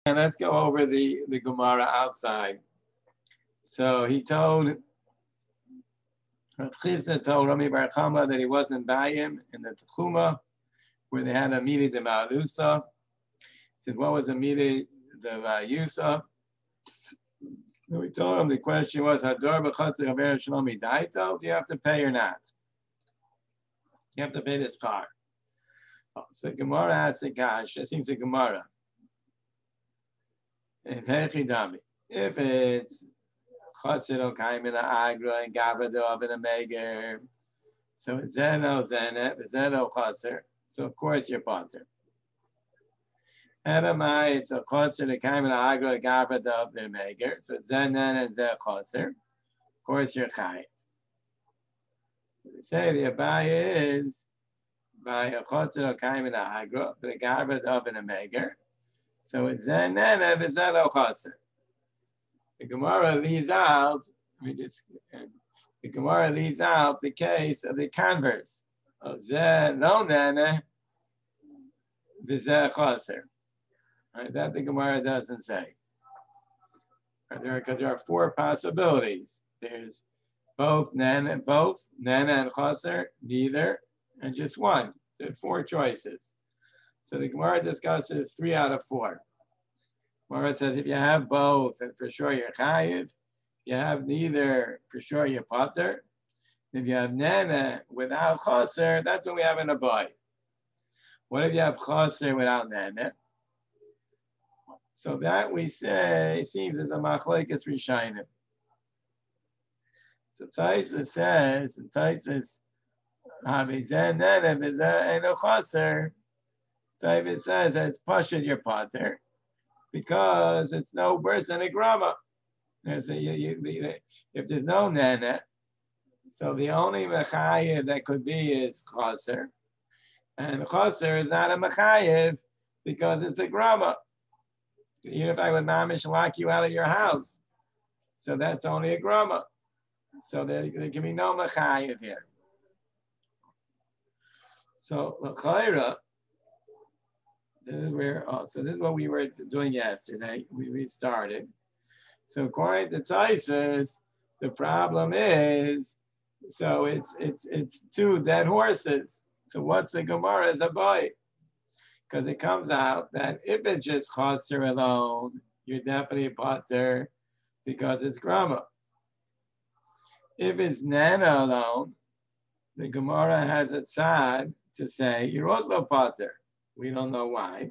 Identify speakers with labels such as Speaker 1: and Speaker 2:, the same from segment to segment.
Speaker 1: And let's go over the Gemara outside. So he told Rav Chisda told Rami Bar Chama that he wasn't by him in the Tchuma where they had a meeting the Ma'alusa. He said, what was a meeting the Yusa? So we told him the question was, Hador b'chotzer haver shlomi daito? Do you have to pay or not? You have to pay this car. Oh, so Gemara asks a gash. It seems a Gemara. If it's chotzer okaim in agra and gavra dov in a meger, so it's zeno zenet, zeno chotzer. So of course you're potter. Edamai, it's a chotzer the kaim in agra gavra dov the meger. So it's zenen and ze chotzer. Of course you're chayiv. So they say the abaya is by a chotzer okaim in agra the gavra dov in a meger. So it's Zanana Vizelo Chaser. The Gemara leaves out, the Gemara leaves out the case of the converse of Zen no Nana Vizel Chaser. Right, that the Gemara doesn't say. Because there are four possibilities. There's both Nana and Chaser, neither, and just one. So four choices. So the Gemara discusses 3 out of 4. Gemara says if you have both, then for sure you're chayiv. If you have neither, for sure you're potter. If you have nana without chaser, that's what we have in a boy. What if you have chaser without nana? So that we say seems as the machlekes rishayim. So Taisa says, and Taisa havizen nana vizen eno chaser. David says that it's pashut your potter because it's no worse than a grama. If there's no nana, so the only mechayev that could be is chaser, and chaser is not a mechayev because it's a grama. Even if I would mamish lock you out of your house, so that's only a grama. So there can be no mechayev here. So l'chayra. This is where, so this is what we were doing yesterday. We started. So according to Taisus, the problem is, so it's 2 dead horses. So what's the Gemara as a boy? Because it comes out that if it's just chaser alone, you're definitely a potter because it's grama. If it's nana alone, the Gemara has a tzad to say you're also potter. We don't know why,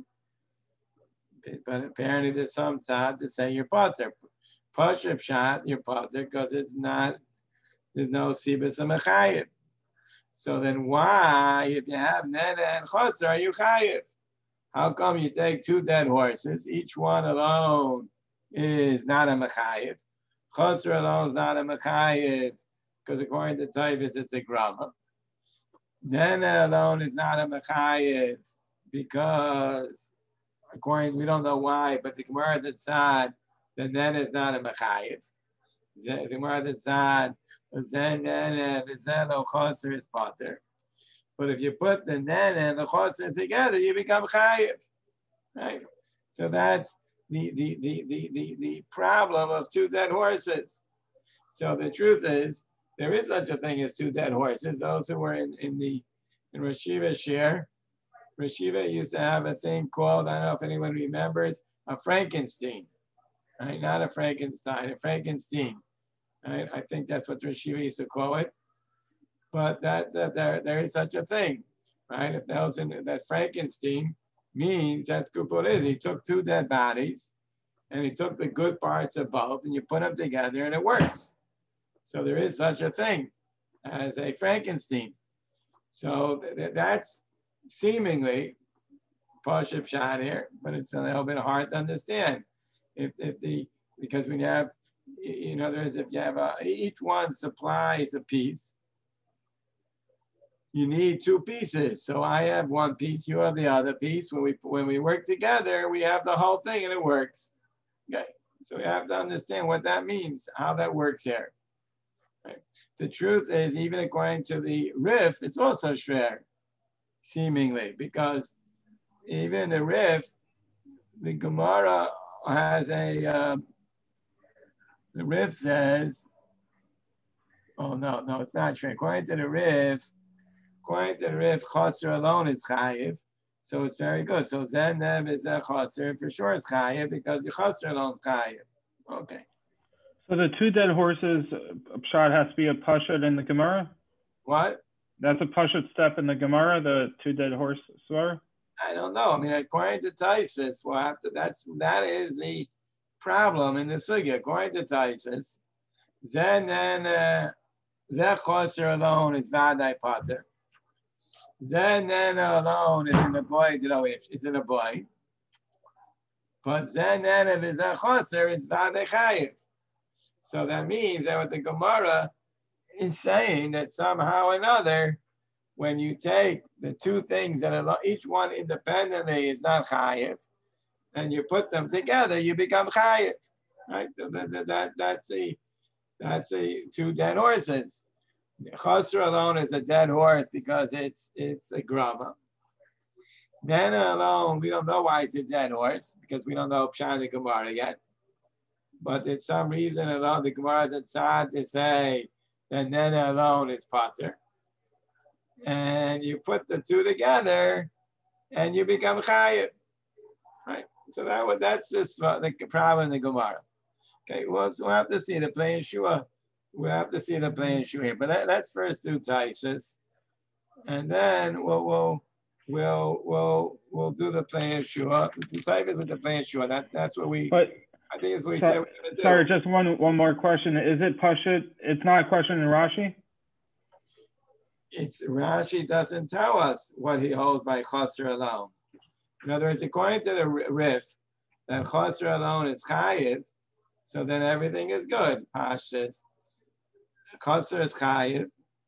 Speaker 1: but apparently there's some tzad to say you're potter. Pashup shot, you're potter because it's not, there's no sibus mechayev. So then why, if you have nana and chaser, are you chayev? How come you take 2 dead horses? Each one alone is not a mechayev. Chaser alone is not a mechayev because according to Tavis, it's a grama. Nana alone is not a mechayev because according, we don't know why, but the Gemara is tzad, the nana is not a mechayev. The Gemara is tzad, zen nana, the zeno chaser is potter. But if you put the nana and the chaser together, you become chayev, right? So that's the problem of 2 dead horses. So the truth is, there is such a thing as 2 dead horses. Those who were in Rosh Yeshiva share. Rosh Yeshiva used to have a thing called, I don't know if anyone remembers, a Frankenstein, right? Not a Frankenstein, a Frankenstein, right? I think that's what Rosh Yeshiva used to call it. But there is such a thing, right? If that was that Frankenstein means that's what it is. He took 2 dead bodies and he took the good parts of both and you put them together and it works. So there is such a thing as a Frankenstein. So that's seemingly Pashup shot here, but it's a little bit hard to understand. Because when you have, in other words, if you have each one supplies a piece, you need 2 pieces. So I have 1 piece, you have the other piece. When we work together, we have the whole thing and it works. Okay. So we have to understand what that means, how that works here. Right. The truth is, even according to the Rif, it's also shver, seemingly, because even in the Rif, the Gemara has a, the Rif says, oh no, it's not true. According to the Rif, Chaser alone is chayiv. So it's very good. So Zen Nev is a Chaser, for sure it's chayiv because the Chaser alone is chayiv. Okay.
Speaker 2: So the two dead horses, Pshat has to be a Pashut in the Gemara?
Speaker 1: What?
Speaker 2: That's a Pashut step in the Gemara, the two dead horse svar?
Speaker 1: I don't know. I mean, according to Taisus, we'll have to, that is the problem in the sugya. According to Taisus, Zen and Zeh Chaser alone is Vadai Pater. Zen alone is in the boy, is in a boy. But Zen of his Chaser is Vadai Chayiv. So that means that what the Gemara is saying that somehow or another, when you take the two things that are each one independently is not chayiv, and you put them together, you become chayiv, right? So that's the two dead horses. Chaser alone is a dead horse because it's a grama. Nana alone, we don't know why it's a dead horse because we don't know Pshat the Gemara yet. But there's some reason alone the Gemara is inside to say that Nana alone is pater. And you put the two together, and you become chayiv, right? So that's the problem in the Gemara. Okay, we'll have to see the plain Shua. We'll have to see the plain Shua here. But let's first do Taisus, and then we'll do the plain Shua. Do Taisus with the plain Shua. That's what we. But, I think it's what we said we're going to do.
Speaker 2: Sorry, just one more question. Is it Pashut? It's not a question in Rashi?
Speaker 1: It's Rashi doesn't tell us what he holds by Chaser alone. In other words, according to the Rif, that Chaser alone is chayiv, so then everything is good. Pashtus. Chaser is chayiv.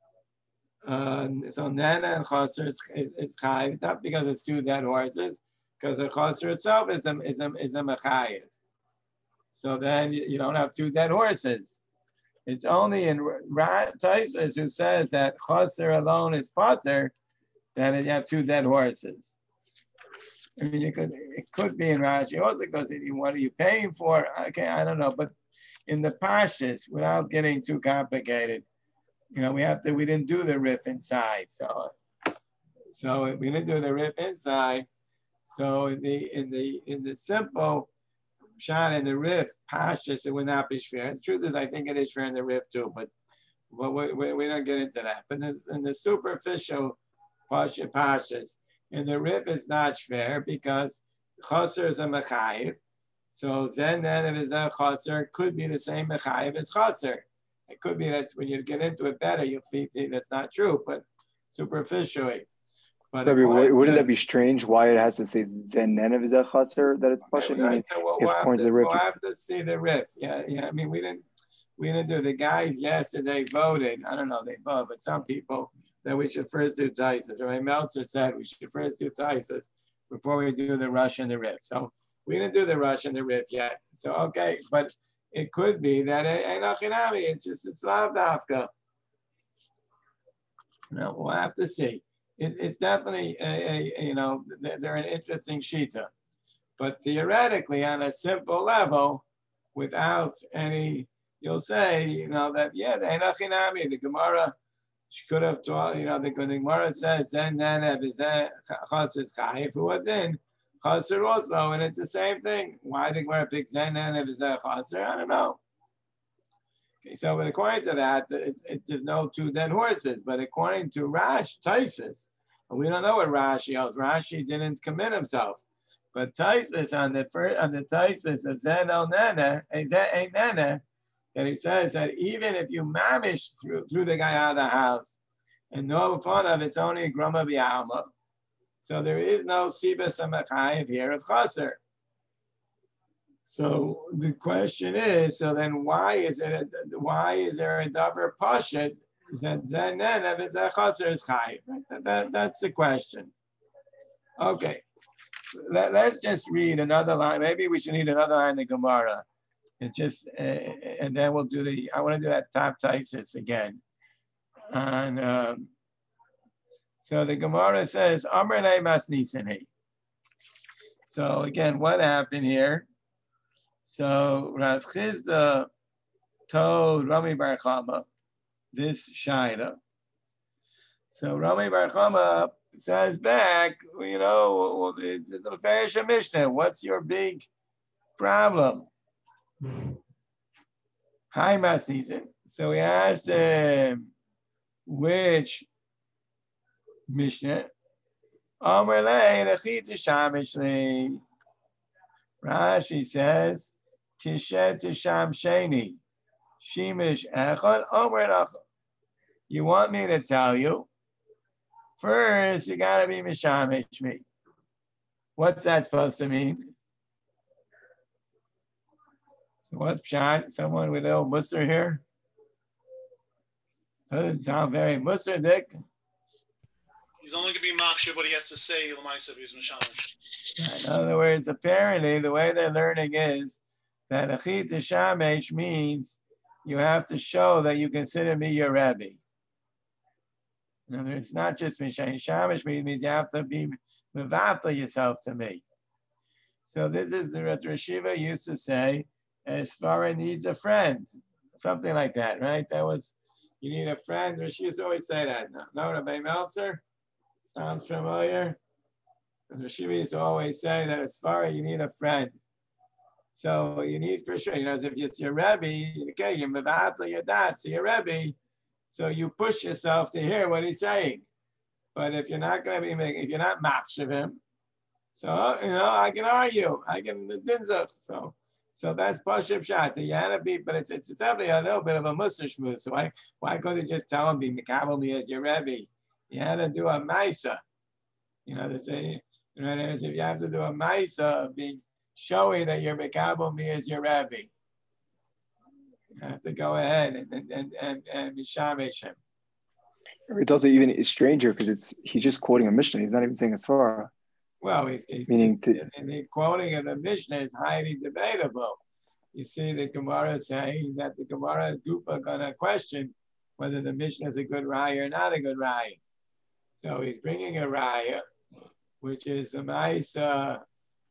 Speaker 1: So Nana and Chaser is chayiv, not because it's two dead horses, because the Chaser itself is a mechayiv. So then you don't have two dead horses. It's only in Taisus who says that Chaser alone is pater that you have two dead horses. I mean, it could be in Rashi also because what are you paying for? Okay, I don't know. But in the Pashas, without getting too complicated, we didn't do the Rif inside. So we didn't do the Rif inside. So in the simple Pshat in the Rif, Pashas, it would not be fair. The truth is, I think it is fair in the Rif too, but we don't get into that. But in the superficial Pashas, in the Rif, it's not fair because Chaser is a Mechayiv. So Zen and if it's a Chaser, could be the same Mechayiv as Chaser. It could be that's when you get into it better, you'll see that's not true, but superficially.
Speaker 3: But wouldn't that be strange? Why it has to say Zen Nenev is a Chaser that it's Pashut?
Speaker 1: We'll have to see the Rif. Yeah. I mean, we didn't do the guys yesterday voted. I don't know they voted, but some people that we should first do Taisus. Right? Meltzer said we should first do Taisus before we do the Rush and the Rif. So we didn't do the Rush and the Rif yet. So okay, but it could be that it's Lav Dafka. No, we'll have to see. It's definitely they're an interesting shita, but theoretically on a simple level, without any, you'll say that the Enochinami, the Gemara could have taught, the Gemara says Zen Nenev is Chaser Chayiv Huadin Chaser also, and it's the same thing. Why the Gemara picks Zen Nenev is Chaser? I don't know. Okay, so but according to that, there's no two dead horses. But according to Taisus, we don't know what Rashi holds. Rashi didn't commit himself. But Taisus on the Taisus of Zen El Nana, that he says that even if you mamish through the guy out of the house, and no fun of it's only a grama b'alma, so there is no sibas amachayev here of chaser. So the question is, so then why is there a davar pashut that Zen Nenev is a chaser is chayiv? Right? That's the question. Okay, let's just read another line. Maybe we should read another line in the Gemara. It just and then we'll do I want to do that top Taisus again. And so the Gemara says, Amr Mas Nisani. So again, what happened here? So Rav Chisda told Rami Bar Chama this shaila. So Rami Bar Chama says back, it's the Mefarish Mishnah. What's your big problem? Hi, Masnizin. So we asked him which Mishnah. Rashi says, Tishet Tisham Sheni, Shimish Echad, Omer Echad. You want me to tell you? First, you got to be Mishamish me. What's that supposed to mean? So what's Pshat? Someone with a little Musar here? Doesn't sound very Musar, Dick.
Speaker 4: He's only going to be machshav what he has to say. L'maisa he's mishamish.
Speaker 1: In other words, apparently the way they're learning is that achit shamesh means you have to show that you consider me your Rebbe. In other words, it's not just mishayin shamesh means you have to be mevata yourself to me. So this is the Rosh Yeshiva used to say, Svara needs a friend, something like that, right? That was, you need a friend. Rosh used to always say that. No, Rabbi Meltzer? Sounds familiar? Because Rosh Yeshiva used to always say that as far as you need a friend. So you need for sure, if it's your Rebbe, okay, you're Mevata, your Das, your Rebbe, so you push yourself to hear what he's saying. But if you're not going to be making, if you're not machshav him, so, I can argue, I can dinzach. So that's Pashib Shat. You had to be, but it's definitely a little bit of a mussar move. So why couldn't you just tell him, be Mikabel me as your Rebbe? You had to do a Maisa. They say, if you have to do a Maisa, be showing that you're Mikabel me as your Rebbe. You have to go ahead and Mishamish him.
Speaker 3: It's also even stranger because he's just quoting a Mishnah. He's not even saying a Svara.
Speaker 1: Well, the quoting of the Mishnah is highly debatable. You see the Gemara saying that the Gemara is Gupa going to question whether the Mishnah is a good raya or not a good raya. So he's bringing a raya, which is a nice, a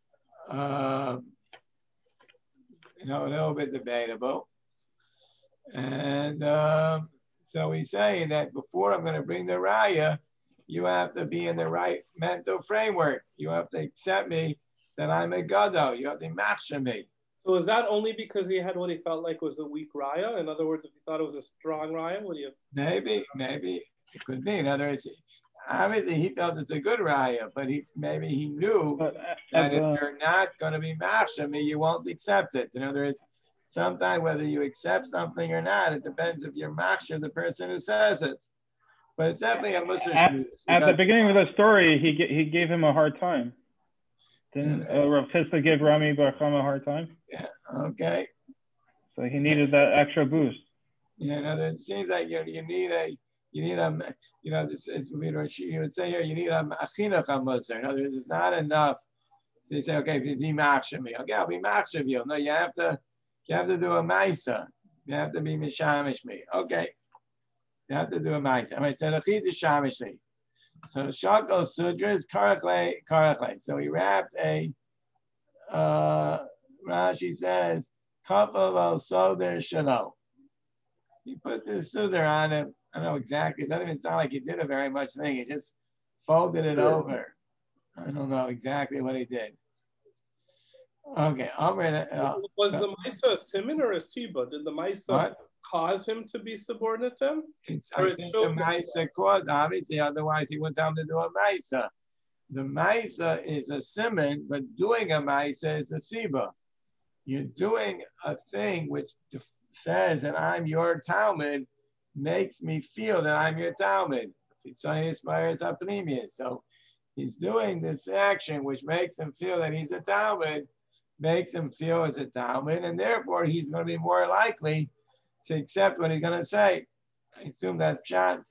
Speaker 1: little bit debatable. And so he's saying that before I'm going to bring the raya, you have to be in the right mental framework. You have to accept me that I'm a gado. You have to machshav me.
Speaker 5: So is that only because he had what he felt like was a weak raya? In other words, if he thought it was a strong raya, what do you?
Speaker 1: Maybe it could be. In other words, obviously he felt it's a good raya, but maybe he knew that if you're not going to be machshav me, you won't accept it. In other words, sometimes whether you accept something or not, it depends if you're machshav the person who says it. But it's definitely a mussar shmuz.
Speaker 2: At the beginning of the story, he gave him a hard time. Didn't Rav Chisda give Rami Bar Chama a hard time?
Speaker 1: Yeah. Okay.
Speaker 2: So he needed that extra boost.
Speaker 1: Yeah. It seems like you need a this is you would say here you need a chinuch hamusar. In other words, it's not enough. So you say, okay, be machshav me. Okay, I'll be machshav you. No, you have to do a ma'isa. You have to be mishamish me. Okay. You have to do a ma'isa. All right, so l'chid shamish me. So shakal sudra is karakle. So he wrapped a. Rashi says kafalo soder shalo. He put this sudra on him. I don't know exactly. It doesn't even sound like he did a very much thing. He just folded it over. I don't know exactly what he did. Okay,
Speaker 5: was the Maisa a siman or a siba? Did the Maisa cause him to be subordinate to him?
Speaker 1: I think the Maisa caused, obviously, otherwise he wouldn't have to do a Maisa. The Maisa is a siman, but doing a Maisa is a siba. You're doing a thing which says that I'm your Talmud, makes me feel that I'm your Talmud. So he's doing this action which makes him feel that he's a Talmud, makes him feel as a Talmud, and therefore he's going to be more likely to accept what he's going to say. I assume that's pshat.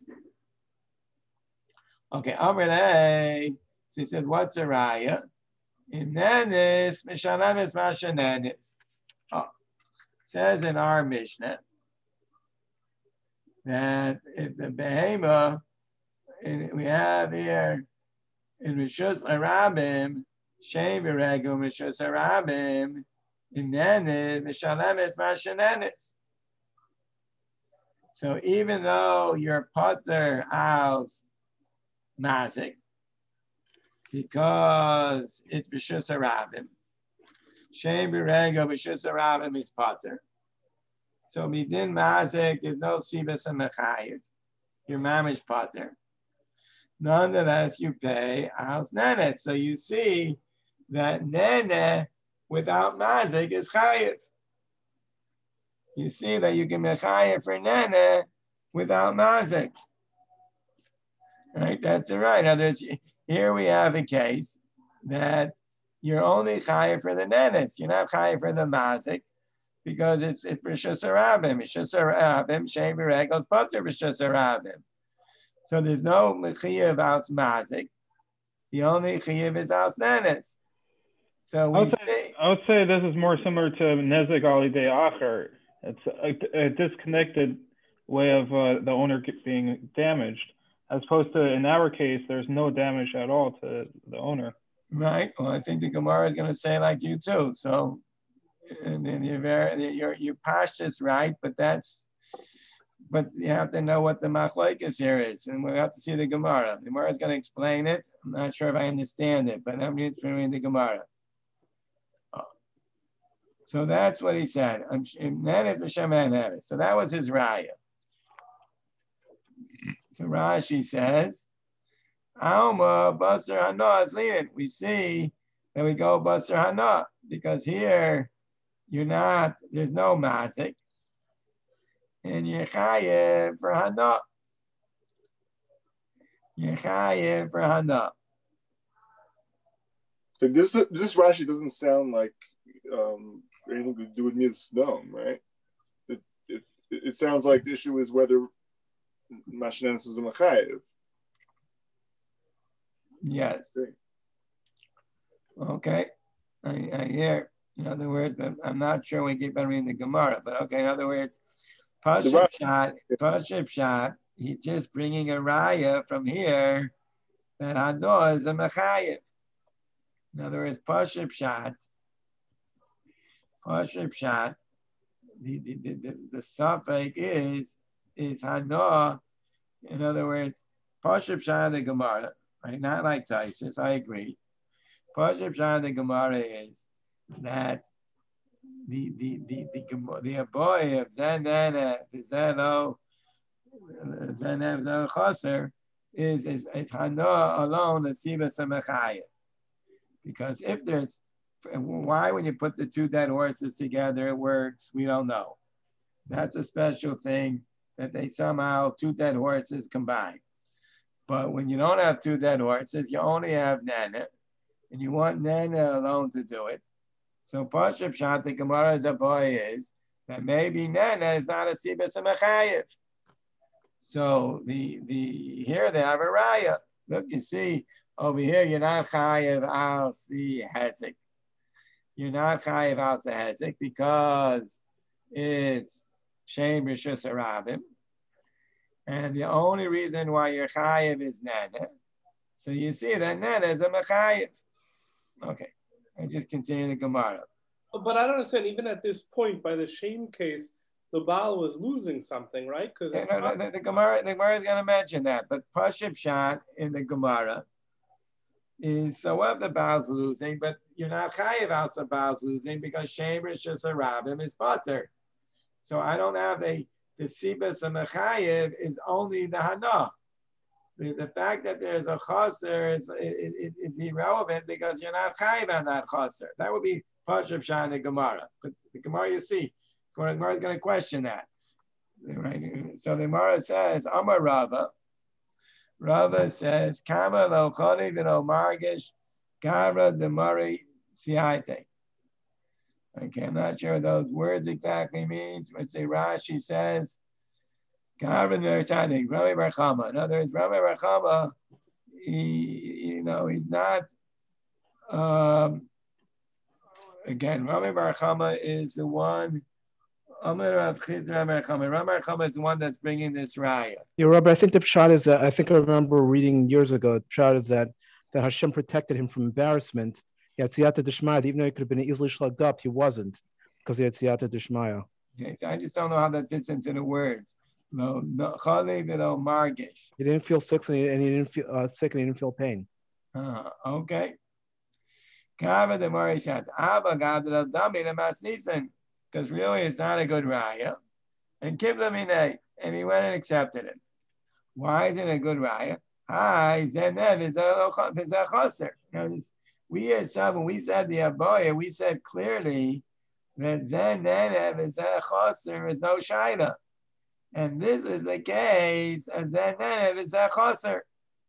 Speaker 1: Okay, Amrei. So he says, what's a raya? In Nenis, Mishananis Mashanenis. It says in our Mishnah that if the behema, we have here in Rishus Arabim, Shem Beregu Rishus Arabim, Inenis, Mishalemis, Mashanenis. So even though you're Potter aus Mazik, because it's B'Shus HaRabim, Shem B'Rego B'Shus HaRabim is Potter. So Midin Mazik, there's no Sibas and Mechayev. Your mamish Potter. Nonetheless, you pay aus Nene. So you see that Nene without Mazik is Chayev. You see that you can be Chayev for Nene without Mazik. Right? That's right. Now here we have a case that you're only Chayev for the Nenes. You're not Chayev for the Mazik because it's B'Shus HaRabim. B'Shus HaRabim, Shem B'Regos Potter B'Shus HaRabim. So there's no Mechiyev aus Mazik. The only Chiyev is aus Nenes. So
Speaker 2: I would say this is more similar to Nezek Alidei Acher. It's a disconnected way of the owner being damaged, as opposed to in our case, there's no damage at all to the owner.
Speaker 1: Right. Well, I think the Gemara is going to say like you too. So, and then your pashtus is right, but you have to know what the machlokes here is, and we have to see the Gemara. The Gemara is going to explain it. I'm not sure if I understand it, but I'm just reading the Gemara. So that's what he said. So that was his raya. So Rashi says, Alma Basar Hana is leading. We see that we go Basar Hana because here there's no mazik. And you're chayev for Hana. You're chayev for Hana.
Speaker 6: So this Rashi doesn't sound like anything to do with Mitzvah, right? It sounds like the issue is whether Mashanenis is a Machayev.
Speaker 1: Yes. Okay. I hear. In other words, but I'm not sure we keep on reading the Gemara, but okay, in other words, Pashib Shot, he's just bringing a raya from here that Hano is a Machayev. In other words, Pashib Shot, the suffix is Hano. In other words, Pashib Shot the Gemara, right? Not like Taisus, I agree. Pashib Shot the Gemara is that the aboy of Zanana Vizelo Zanana Chaser is Hano alone the Siva Samachaya. Because if there's why when you put the two dead horses together it works, we don't know. That's a special thing that they somehow two dead horses combine. But when you don't have two dead horses, you only have Nana, and you want Nana alone to do it. So Pashib Shat, the Gemara's aboy is that maybe Nana is not a Sibas Mechayev. So the here they have a raya. Look, you see over here, you're not Chayev al the Hezek. You're not Chayev al the Hezek because it's Shem Rishus Arabim. And the only reason why you're Chayev is Nana. So you see that Nana is a Mechayev. Okay. I just continue the Gemara.
Speaker 5: But I don't understand, even at this point, by the shame case, the Baal was losing something, right? Because
Speaker 1: the Gemara is going to mention that. But Pashib Shat in the Gemara is so what the Baal's losing, but you're not Chayev out the Baal's losing because Shem Rishus Arabim is Pater. So I don't have the Sibas of Mechayev is only the Hana. The fact that there's a chaser is irrelevant because you're not chayiv on that chaser. That would be Pashib Shah in the Gemara. But the Gemara, you see, the Gemara is going to question that. Right? So the Gemara says, Amar Rava. Rava says, Kama lo choni v'no margish gara demari siaite. Okay, I'm not sure what those words exactly means. Let's say Rashi says, Rami Bar Chama. In other words, Rami Bar Chama, he's not. Again, Rami Bar Chama is the one. Rami Bar Chama is the one that's bringing this raya.
Speaker 7: Yeah, Rabbi, I think the pshat is that I remember reading years ago. The pshat is that Hashem protected him from embarrassment He had Siyata Dishmaya, even though he could have been easily shlugged up, he wasn't because he had Siyata Dishmaya.
Speaker 1: Okay, so I just don't know how that fits into the words. No, Chale v'lo margish.
Speaker 7: He didn't feel sick, and he didn't feel sick, and he didn't feel pain.
Speaker 1: Okay. Kava the Morishat Abba Gadra Dami the Masnisan, because really it's not a good raya. And Kiblamine, and he went and accepted it. Why is it a good raya? Hi, Zenev is a chaser. We as someone, we said the Aboya, we said clearly that Zenev is a chaser is no shaila. And this is the case of Zenev is a chaser.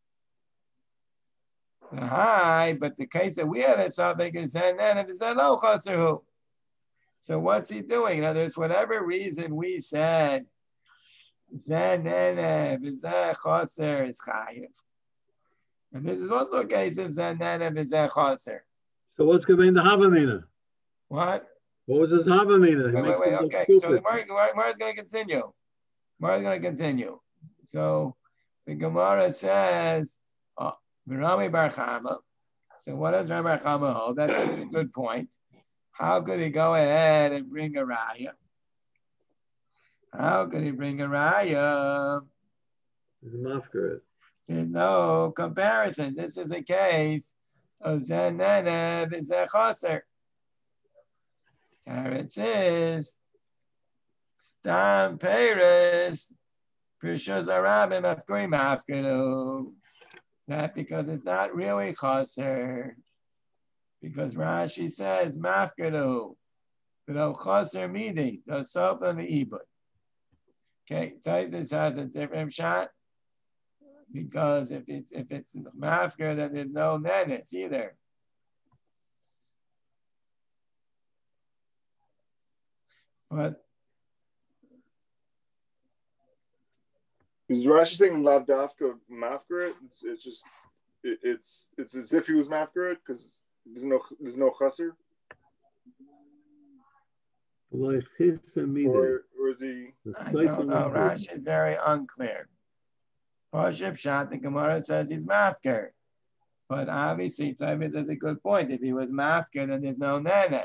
Speaker 1: Hi, but the case that we had a suffix is Zenev is a no chaser. So what's he doing? In other words, whatever reason we said Zenev is a chaser is chayiv. And this is also a case of Zenev is a chaser.
Speaker 8: So what's going to be in the Havamina?
Speaker 1: What?
Speaker 8: What was his Havamina?
Speaker 1: Wait, okay. So the Gemara is going to continue. So the Gemara says, Rami Bar Chama. So what does Rami Bar Chama hold? That's such a good point. How could he go ahead and bring a raya? How could he bring a raya? There's no comparison. This is a case of Zenev is a chaser. Teretz is Stam Peres Prishos Arabim Afkurim Afkanu. That because it's not really chaser. Because Rashi says Mafkanu. But chaser midi, the sof and the ibud. Okay, Titus has a different shot. Because if it's mafker, then there's no nenes either. But
Speaker 6: is Rashi saying lavdafka mafker? It's as if he was mafker because there's no chaser. Or is he?
Speaker 1: I don't know. Rashi is very unclear. Pashib Shat, the Gemara says he's mafker. But obviously, Tavis has a good point. If he was mafker, then there's no nene.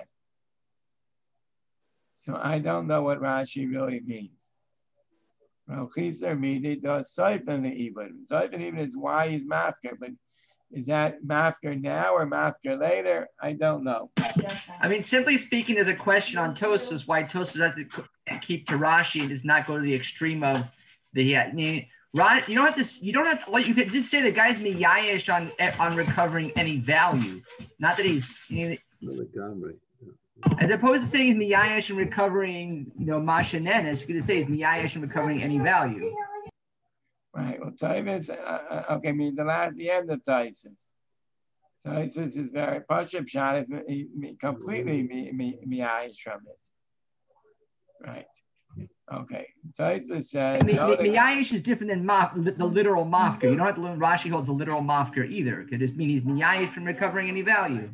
Speaker 1: So I don't know what Rashi really means. Chiser midi does Saifin the Ibn. Saifin even is why he's mafker, but is that mafker now or mafker later? I don't know.
Speaker 9: I mean, simply speaking, there's a question on Tosas why Tosas has to keep to Rashi and does not go to the extreme of the. I mean, you don't have to. You don't have to. Like, you could just say the guy's miyayish on recovering any value, not that he's. As opposed to saying he's miyayish and recovering, mashanenes, you could say he's miyayish and recovering any value.
Speaker 1: Right. Well, Tavis. Okay. I mean, the end of Taisus. Taisus is very Pashib Shot is completely miyayish from it. Right. Okay. Taisus says
Speaker 9: miyayish is different than the literal mafker. You don't have to learn Rashi holds the literal mafker either. It could just mean he's miyayish from recovering any value.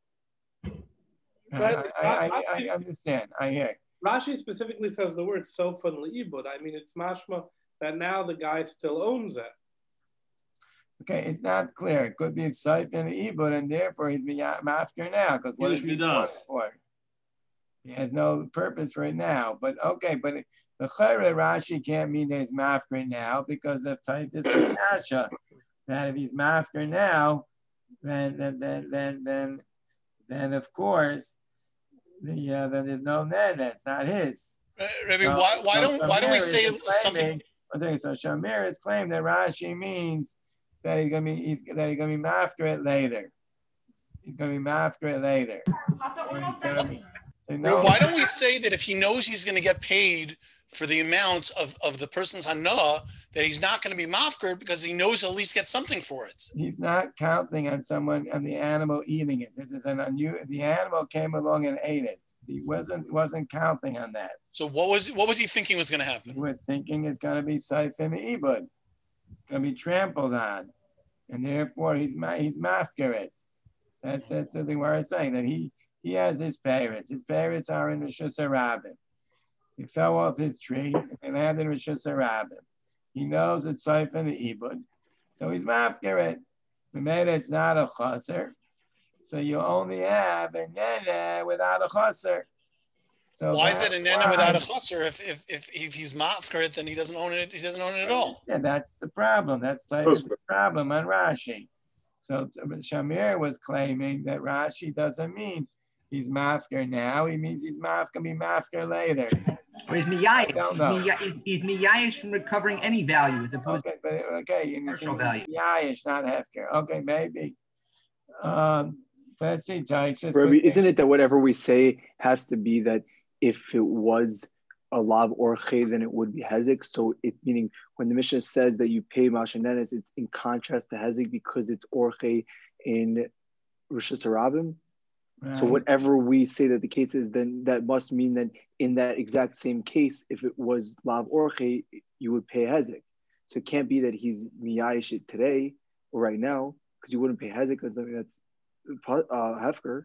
Speaker 1: I understand. I hear.
Speaker 5: Rashi specifically says the word sofa li'ibud. I mean, it's mashma that now the guy still owns it.
Speaker 1: Okay, it's not clear. It could be Saif and Ibud, and therefore he's mafker now. Because what is he for? He has no purpose for it now. But okay, but the Chayre Rashi can't mean that he's mafker now because of Taifis and Kasha. That if he's mafker now, then of course then there's no net. That's not his.
Speaker 4: Rabbi, why don't we say something?
Speaker 1: So Shamir has claimed that Rashi means that he's gonna be mafker it later. He's gonna be mafker it later.
Speaker 4: Why don't we say that if he knows he's going to get paid for the amount of the person's hanah, that he's not going to be mafker because he knows he'll at least get something for it?
Speaker 1: He's not counting on the animal eating it. This is the animal came along and ate it. He wasn't counting on that.
Speaker 4: So what was he thinking was going to happen?
Speaker 1: He was thinking it's going to be Saif and Ibud. It's going to be trampled on, and therefore he's mafker it. That's the word saying that he has his parents. His parents are in Rishus Harabim. He fell off his tree and landed in Rishus Harabim. He knows it's Saif and Ibud, so he's mafker it. The man it's not a chaser. So you only have a nene without a chaser. So
Speaker 4: why is it a nene without a chaser? If he's mafker, then he doesn't own it. He doesn't own it at all.
Speaker 1: Yeah, that's the problem. That's the problem on Rashi. So Shamir was claiming that Rashi doesn't mean he's mafker now. He means he's mafker, be mafker later.
Speaker 9: Or he's miyayish. He's miyayish from recovering any value as opposed
Speaker 1: to commercial
Speaker 9: value.
Speaker 1: Miyayish, not hefker. Okay, maybe. Let's see, Joyce.
Speaker 3: Isn't it that whatever we say has to be that if it was a lav orche, then it would be hezek? So it meaning when the Mishnah says that you pay mashanenes, it's in contrast to hezek because it's orche in Rosh Hashanah. Right. So whatever we say that the case is, then that must mean that in that exact same case, if it was lav orche, you would pay hezek. So it can't be that he's miyayish it today or right now because you wouldn't pay hezek because that's hefker.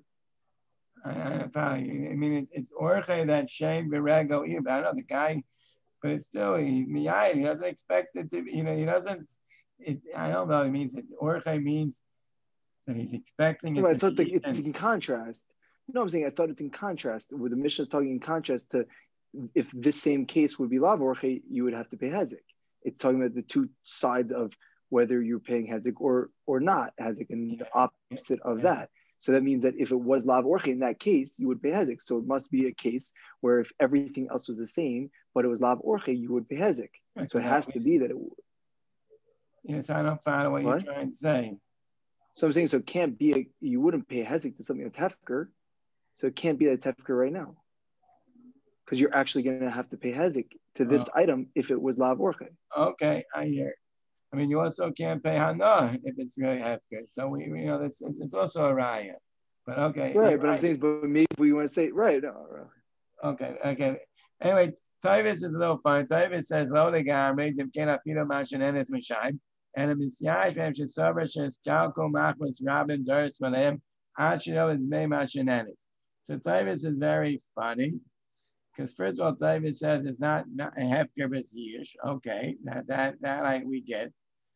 Speaker 1: I mean, it's orche that shame berego. I don't know the guy, but it's still he's miyayish. He doesn't expect it to. He doesn't. I don't know. It means it's orche means that he's expecting it.
Speaker 3: No, I thought that it's in contrast. No, I'm saying I thought it's in contrast. Where the Mishnah is talking in contrast to if this same case would be lav orche, you would have to pay hezek. It's talking about the two sides of whether you're paying hezek or not hezek, and the opposite of that. So that means that if it was lav orche in that case, you would pay hezek. So it must be a case where if everything else was the same, but it was lav orche, you would pay hezek. Right, so it has to be that it would.
Speaker 1: Yes, I don't follow what you're trying to say.
Speaker 3: So I'm saying, so it can't be, you wouldn't pay hezek to something that's hefker. So it can't be that it's hefker right now. Because you're actually going to have to pay hezek to this item if it was lav orche.
Speaker 1: Okay, I hear. I mean, you also can't pay hana if it's really hefker. So we it's also a raya. But okay.
Speaker 3: Right, but I'm saying, but maybe we want to say right. No.
Speaker 1: Okay. Anyway, Tavis is a little fun. Tavis says, "Lo legamri dimken afido mashenenes mishayim, and a misyash mem shesavar sheskalko machmas rabin ders malem achino is me mashenenes." So Tavis is very funny. Because first of all, David says it's not a hefker, but it's yish. Okay, that we get.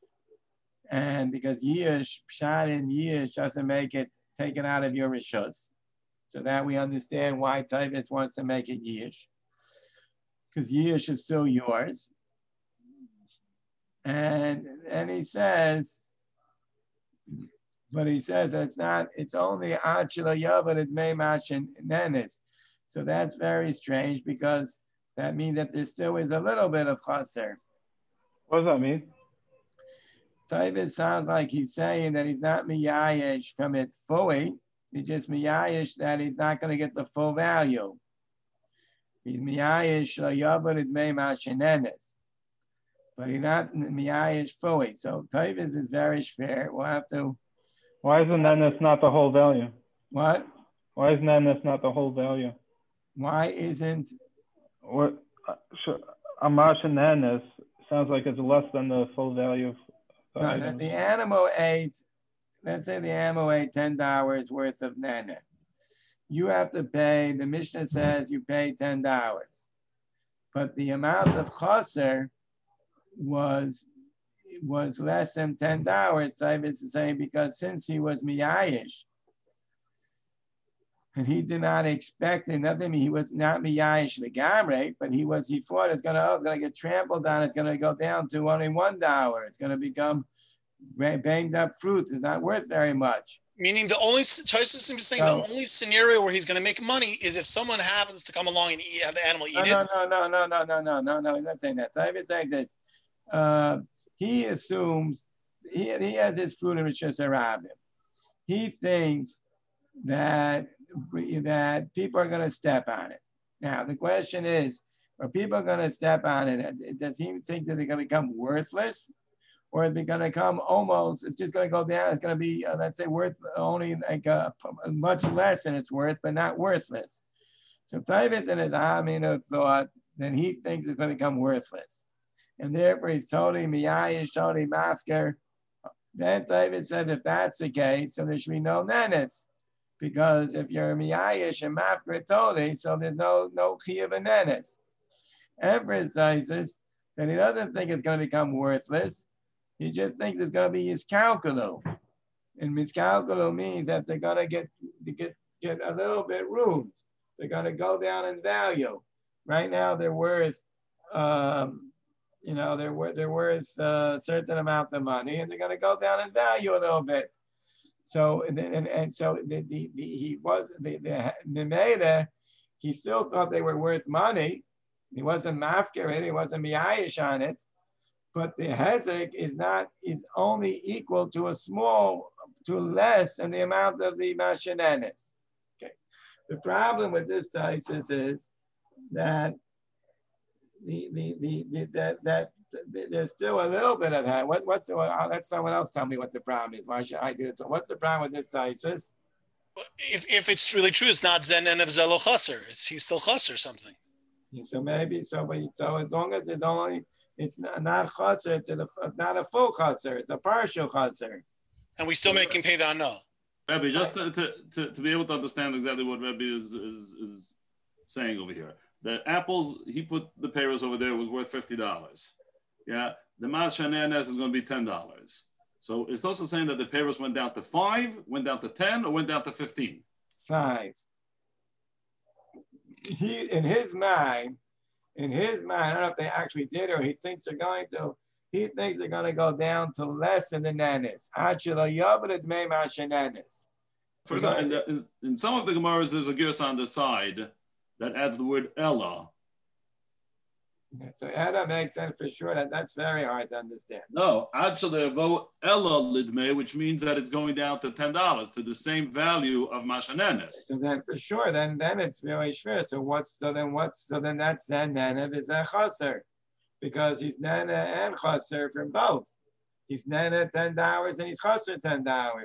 Speaker 1: And because yish, pshat in yish doesn't make it taken out of your rishus. So that we understand why David wants to make it yish. Because yish is still yours. And he says, it's only achila yav, it may mashin nenes. So that's very strange because that means that there still is a little bit of chaser.
Speaker 2: What does that mean?
Speaker 1: Tavis sounds like he's saying that he's not miyayish from it fully. He's just miyayish that he's not going to get the full value. He's miyayish yabad it may mashenenes, but he's not miyayish fully. So Tavis is very fair. We'll have to.
Speaker 2: Why isn't nenes not the whole value?
Speaker 1: What?
Speaker 2: Why isn't nenes not the whole value?
Speaker 1: Why isn't
Speaker 2: what amash and nenes sounds like it's less than the full value of
Speaker 1: the animal ate, let's say the animal ate $10 worth of nene. You have to pay, the Mishnah says you pay $10. But the amount of chaser was less than $10. Tavis is saying because since he was miyayish, and he did not expect it. Nothing. He was not miyayish legamre, but he thought it's going to get trampled on. It's going to go down to only $1. It's going to become banged up fruit. It's not worth very much.
Speaker 4: Meaning the only Tosfos is saying the only scenario where he's going to make money is if someone happens to come along and have the animal eat it.
Speaker 1: No. He's not saying that. Tavis is saying this. He assumes he has his fruit in Rosh Hashanah. He thinks that people are going to step on it. Now, the question is, are people going to step on it? Does he think that they're going to become worthless? Or is it going to come almost, it's just going to go down, it's going to be, let's say, worth only like much less than it's worth, but not worthless. So Tavis in his Amina thought that he thinks it's going to become worthless. And therefore he's totally miyayish, totally mafker. Then Tavis says if that's the case, so there should be no nenes. Because if you're miyayish and mafker totally, so there's no chiyuv and nenes. Empress says that he doesn't think it's going to become worthless. He just thinks it's going to be his calculu. And miscalculate means that they're gonna get a little bit ruined. They're gonna go down in value. Right now they're worth, they're worth a certain amount of money, and they're gonna go down in value a little bit. So so he still thought they were worth money. He wasn't mafker it, he wasn't miyayish on it, but the hezek is only equal to less than the amount of the mashenenes. Okay. The problem with this taisus is that there's still a little bit of that. Let someone else tell me what the problem is. Why should I do it? What's the problem with this taisus?
Speaker 4: If it's really true, it's not zen and zelo chaser. He's still chaser something.
Speaker 1: So maybe so as long as it's not chaser not a full chaser, it's a partial chaser.
Speaker 4: And we still make him pay the anah.
Speaker 10: Rebbe, just to be able to understand exactly what Rebbe is saying over here. The apples, he put the payros over there, was worth $50. Yeah, the mashenenes is going to be $10. So is Tosa saying that the payros went down to 5, went down to 10, or went down to 15?
Speaker 1: 5. In his mind, I don't know if they actually did or he thinks they're going to. He thinks they're going to go down to less than the nanis.
Speaker 10: For example, in some of the Gemaras, there's a girs on the side that adds the word Ella.
Speaker 1: So Ella makes sense for sure. That's very hard to understand.
Speaker 10: No, actually, Ella lidme, which means that it's going down to $10, to the same value of mashenenes.
Speaker 1: So then, for sure, then it's very sure. So then that's Nenev is a chaser, because he's Nene and chaser from both. He's Nene $10 and he's chaser $10.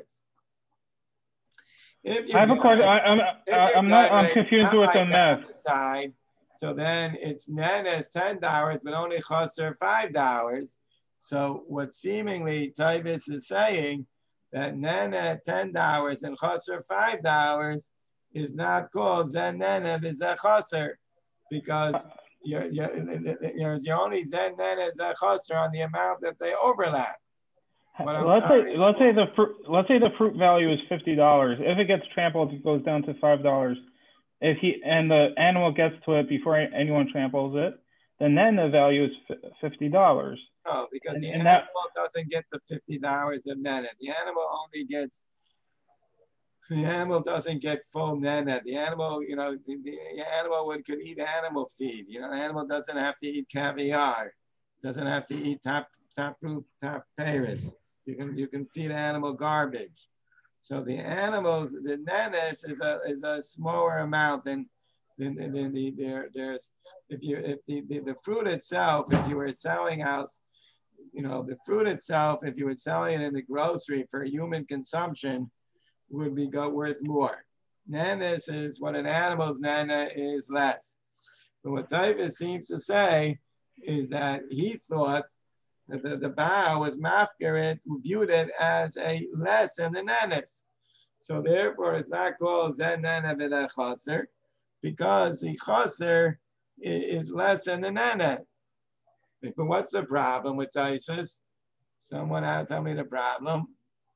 Speaker 1: I
Speaker 2: have a question. I'm confused with the math.
Speaker 1: So then it's Nene's $10, but only chaser $5. So what seemingly Tavis is saying that Nene $10 and chaser $5 is not called Zen Nene v'Zeh chaser, because you're only Zen Nene Zeh chaser on the amount that they overlap.
Speaker 2: Let's say the fruit value is $50. If it gets trampled, it goes down to $5. And the animal gets to it before anyone tramples it, then the value is $50.
Speaker 1: No, because the animal doesn't get the $50 of nene. The animal doesn't get full nene. The animal, the animal could eat animal feed. The animal doesn't have to eat caviar. Doesn't have to eat top payros. You can feed animal garbage. So the animals, the nenes is a smaller amount than there's if the fruit itself, if you were selling out, the fruit itself, if you were selling it in the grocery for human consumption, would be worth more. Nenes is what an animal's nene is less. But what Tavis seems to say is that he thought that the Baal was mafker, viewed it as a less than the nenes. So therefore, it's not called Zen Nene v'Zeh chaser, because the chaser is less than the nene. But what's the problem with Taisus? Someone tell me the problem.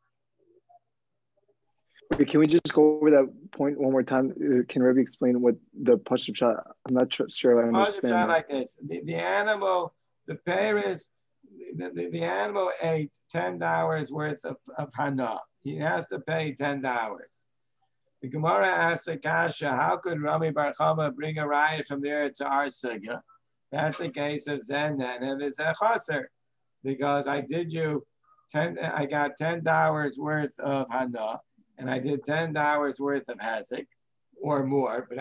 Speaker 3: Can we just go over that point one more time? Can Rebbe explain what the Pashut Pshat? I'm not sure I understand.
Speaker 1: Pashut Pshat like this: the animal, the payros, the animal ate $10 worth of hana. He has to pay $10. The Gemara asks Akasha, how could Rami Bar Chama bring a riot from there to our sugya? That's the case of Zen Nene v'Zeh chaser, because I got $10 worth of hana, and I did $10 worth of hezek, or more, but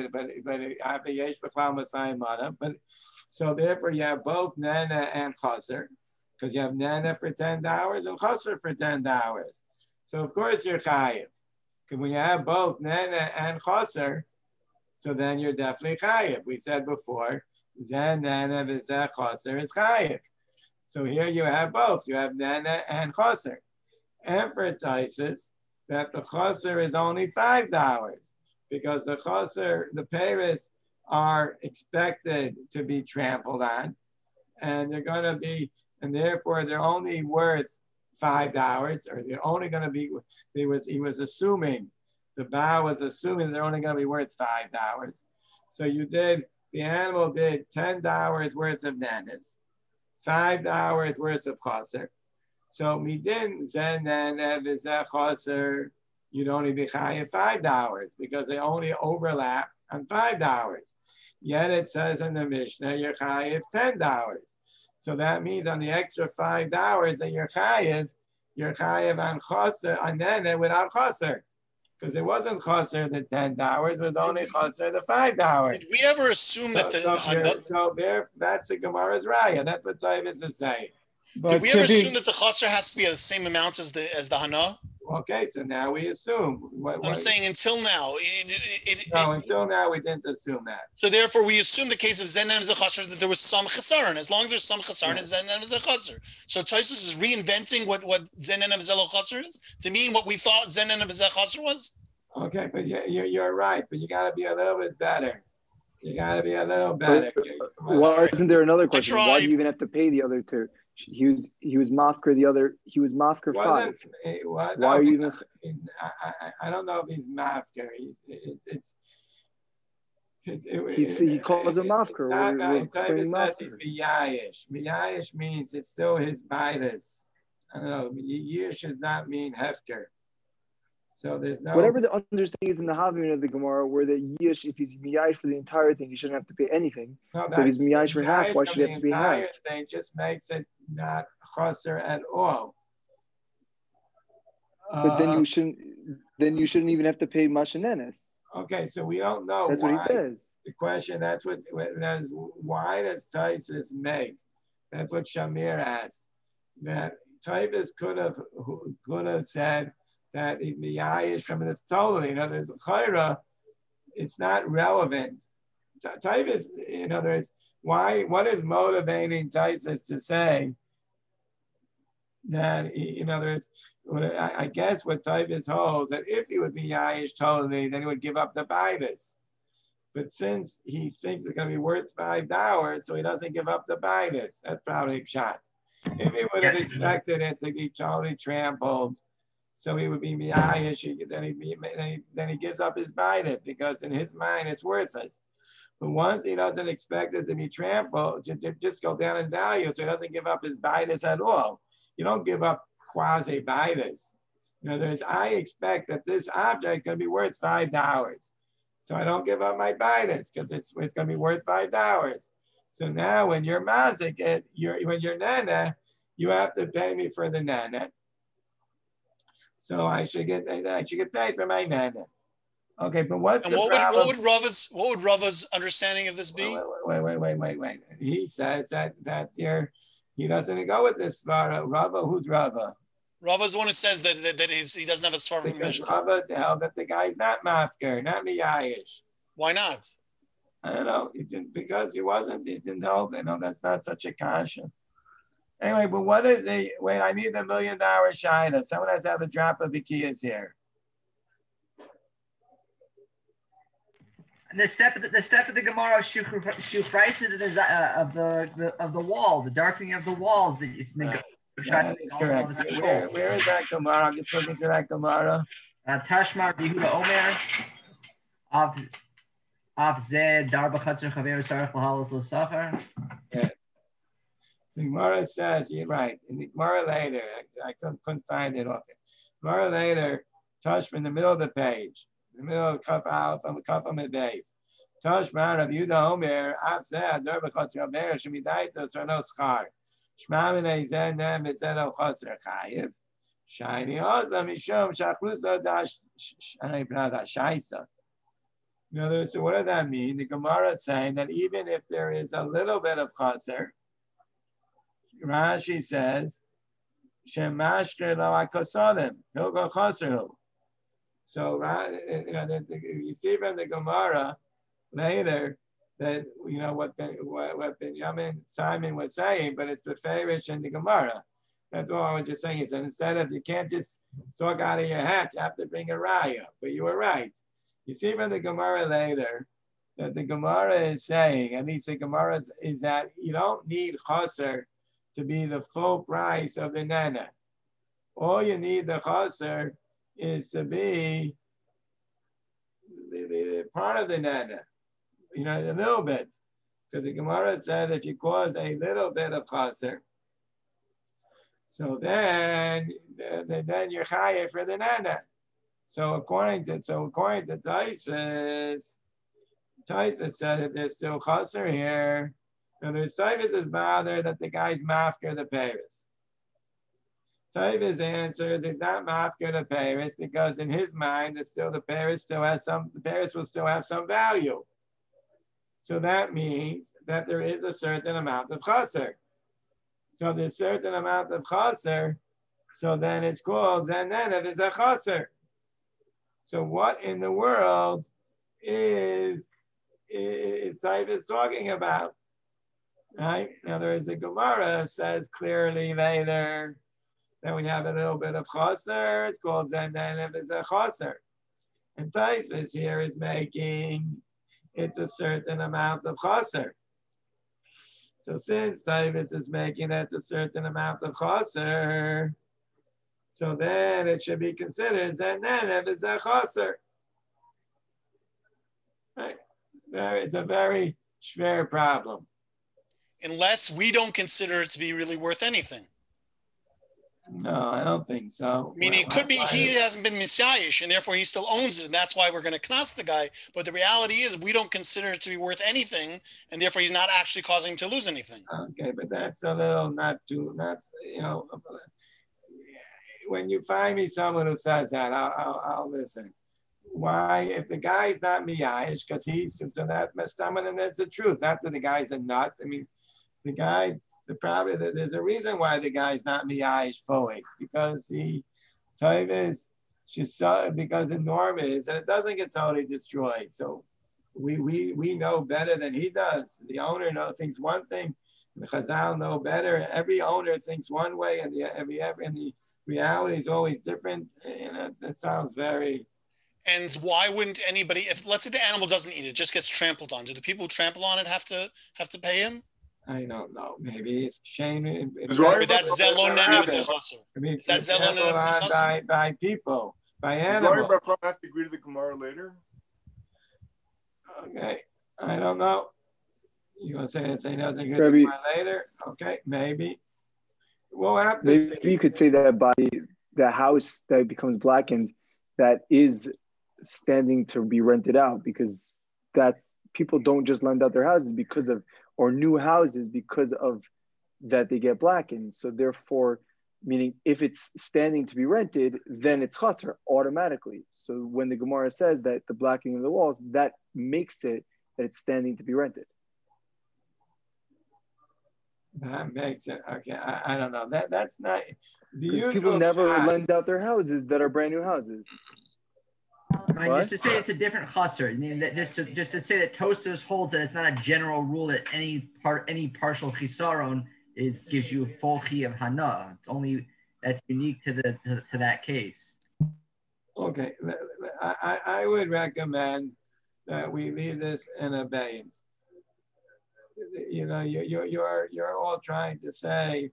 Speaker 1: so therefore you have both Nene and chaser, because you have Nene for $10 and chaser for $10. So of course you're chayiv. Because when you have both nene and chaser, so then you're definitely chayiv. We said before, zen nene v'zeh chaser is chayiv. So here you have both. You have nene and chaser. Emphasizes that the chaser is only $5, because the chaser, the payros are expected to be trampled on, and they're going to be, and therefore they're only worth $5, or they're only going to be, he was assuming, the Baal was assuming they're only going to be worth $5. So the animal did $10 worth of nanas, $5 worth of chaser. So midin zen nana v'zeh chaser, you'd only be chayav $5 because they only overlap on $5. Yet it says in the Mishnah you're chayav $10. So that means on the extra $5 that you're chayav on chaser on nana without chaser. Because it wasn't chaser the $10, it was only chaser the $5.
Speaker 4: Did we ever assume that
Speaker 1: that's the Gemara's raya? That's what Tavis is saying.
Speaker 4: Did we ever assume that the chaser has to be the same amount as the hana?
Speaker 1: Okay, so now we assume.
Speaker 4: I'm saying until now.
Speaker 1: Until now we didn't assume that.
Speaker 4: So therefore, we assume the case of zen and chaser that there was some chesaron. As long as there's some chesaron, it's zen and chaser. So Tosfos is reinventing what zen and chaser is to mean what we thought zen and chaser was.
Speaker 1: Okay, but you're right. But you got to be a little bit better. You got to be a little better.
Speaker 3: Why isn't there another question? Why do you even have to pay the other two? He was mafker the other. He was mafker 5. Why are you even?
Speaker 1: I don't know if he's mafker.
Speaker 3: He calls him mafker.
Speaker 1: It says he's miyayish. Miyayish means it's still his bias. I don't know. Yish does not mean hefker. So there's no.
Speaker 3: Whatever the understanding is in the Havamina of the Gemara, where the yish, if he's miyayish for the entire thing, he shouldn't have to pay anything. So if he's miyayish for half, why should he have to pay half?
Speaker 1: The thing just makes it not chaser at all.
Speaker 3: But then you shouldn't even have to pay mashanenes.
Speaker 1: Okay, so we don't know.
Speaker 3: That's what he says.
Speaker 1: The question, why does Tosfos make? That's what Shamir asked. That Tosfos could have said that it miyayish from the totally. In other words, chayra, it's not relevant. Tosfos, in other words, what is motivating Tosfos to say that, in other words, I guess what Tosfos holds, that if he would be miyayish totally, then he would give up the bias. But since he thinks it's going to be worth $5, so he doesn't give up the bias. That's probably shot. If he would have expected it to be totally trampled, so he would be miyayish, then he gives up his bias because in his mind it's worthless. But once he doesn't expect it to be trampled, just go down in value, so he doesn't give up his bias at all. You don't give up quasi bias. In other words, I expect that this object is going to be worth $5. So I don't give up my bias because it's going to be worth $5. So now when you're mazik it, when you're nana, you have to pay me for the nana. So I should get paid for my nana. Okay, but what
Speaker 4: would Rava's understanding of this be?
Speaker 1: Wait. He says that he doesn't go with this svara. Rava, who's Rava?
Speaker 4: Rava's the one who says that he doesn't have a svara from the Mishnah.
Speaker 1: Rava held that the guy's not mafker, not miyayish.
Speaker 4: Why not?
Speaker 1: I don't know. Because he didn't hold. That's not such a kasha. Anyway, but what is a wait? I need $1 million shayla. Someone has to have a drop of vikiyas here.
Speaker 9: The step of the Gemara shufraisa of the wall, the darkening of the walls that you
Speaker 1: that is correct. Where is that Gemara? I'm just looking for that Gemara.
Speaker 9: Tashmar Yehuda Omer of Zed Darba Chatzar Chaver Sarach Lahalos Lo Sachar.
Speaker 1: Yeah. So Gemara says, you're right. In the Gemara later, I couldn't find it off it. Gemara later, Tashma in the middle of the page. In the middle of Kaf Aleph from Kaf Amid Beis. Tashma of Yehuda Omer, Avzeh, Darba Chatzar Chaver, Shemidaita, Sarno Schar. Shma Minei Zen Nem Ezen Chaser Chayiv. Shiny Oza Mishom Shachlusa Dash Shaisa. In other words, so what does that mean? The Gemara is saying that even if there is a little bit of chaser, Rashi says, Shemashker lo akasolim, he'll go chaser. So, you see from the Gemara later that, what Benjamin Simon was saying, but it's beferish in the Gemara. That's all I was just saying. Is that instead of, you can't just talk out of your hat, you have to bring a raya. But you were right. You see from the Gemara later that the Gemara is saying, at least the Gemara is that you don't need chaser to be the full price of the nana. all you need the chaser is to be the part of the nana, you know, a little bit. Because the Gemara said if you cause a little bit of chaser, so then you're chayav for the nana. So according to Taisus said that there's still chaser here. Now there's Taisus is bothered that the guy's mafker the Paris. Taisus answers he's not mafker the Paris because in his mind the Paris will still have some value. So that means that there is a certain amount of chaser. So there's a certain amount of chaser, so then it's called Zanenev is a chaser. So what in the world is Taisus talking about? Right? In other words, the Gemara says clearly later that when you have a little bit of chaser, it's called Zanenev is a chaser. And Taisus here is making it's a certain amount of chaser. So since Taisus is making that a certain amount of chaser, so then it should be considered Zanenev is a chaser. Right? It's a very schwer problem.
Speaker 4: Unless we don't consider it to be really worth anything.
Speaker 1: No, I don't think so.
Speaker 4: Meaning it could be he hasn't been misyayish and therefore he still owns it and that's why we're going to knas the guy. But the reality is we don't consider it to be worth anything and therefore he's not actually causing him to lose anything.
Speaker 1: Okay, but that's a little you know, when you find me someone who says that, I'll listen. Why, if the guy's not miyayish, because he's so that messed up, and that's the truth. Not that the guy's a nut. I mean, the guy, there's a reason why the guy's not miyayish fully, because because the norm is, and it doesn't get totally destroyed. So we know better than he does. The owner thinks one thing, the Chazal know better. Every owner thinks one way, and the reality is always different. You know, it sounds very.
Speaker 4: And why wouldn't anybody, if let's say the animal doesn't eat it, just gets trampled on, do the people who trample on it have to pay him?
Speaker 1: I don't know. Maybe it's shame.
Speaker 4: But that's zelon and that's zelon
Speaker 1: by people, by animals.
Speaker 6: Does have to agree to the Gemara later?
Speaker 1: Okay, I don't know. You gonna say that he doesn't agree to the Gemara later? Okay, maybe. We'll have to see.
Speaker 3: You could say that by the house that becomes blackened, that is standing to be rented out, because that's people don't just lend out their houses because of, or new houses because of that they get blackened. So therefore, meaning if it's standing to be rented, then it's chaser automatically. So when the Gemara says that the blackening of the walls, that makes it that it's standing to be rented.
Speaker 1: That makes it okay. I don't know. That's not.
Speaker 3: Because people never lend out their houses that are brand new houses.
Speaker 9: Just to say it's a different cluster. I mean, just to say that Tosfos holds that it's not a general rule that any partial chisaron gives you a full chi of hana. It's only that's unique to that case.
Speaker 1: Okay, I would recommend that we leave this in abeyance. You know, you're all trying to say.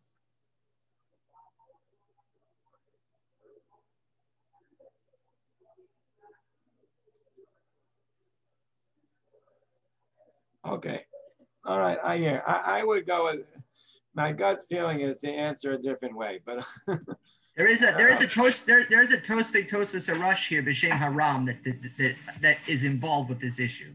Speaker 1: Okay, all right. I hear. I would go with my gut feeling is to answer a different way, but
Speaker 9: there is a Tosfos a rush here b'shem haram that is involved with this issue.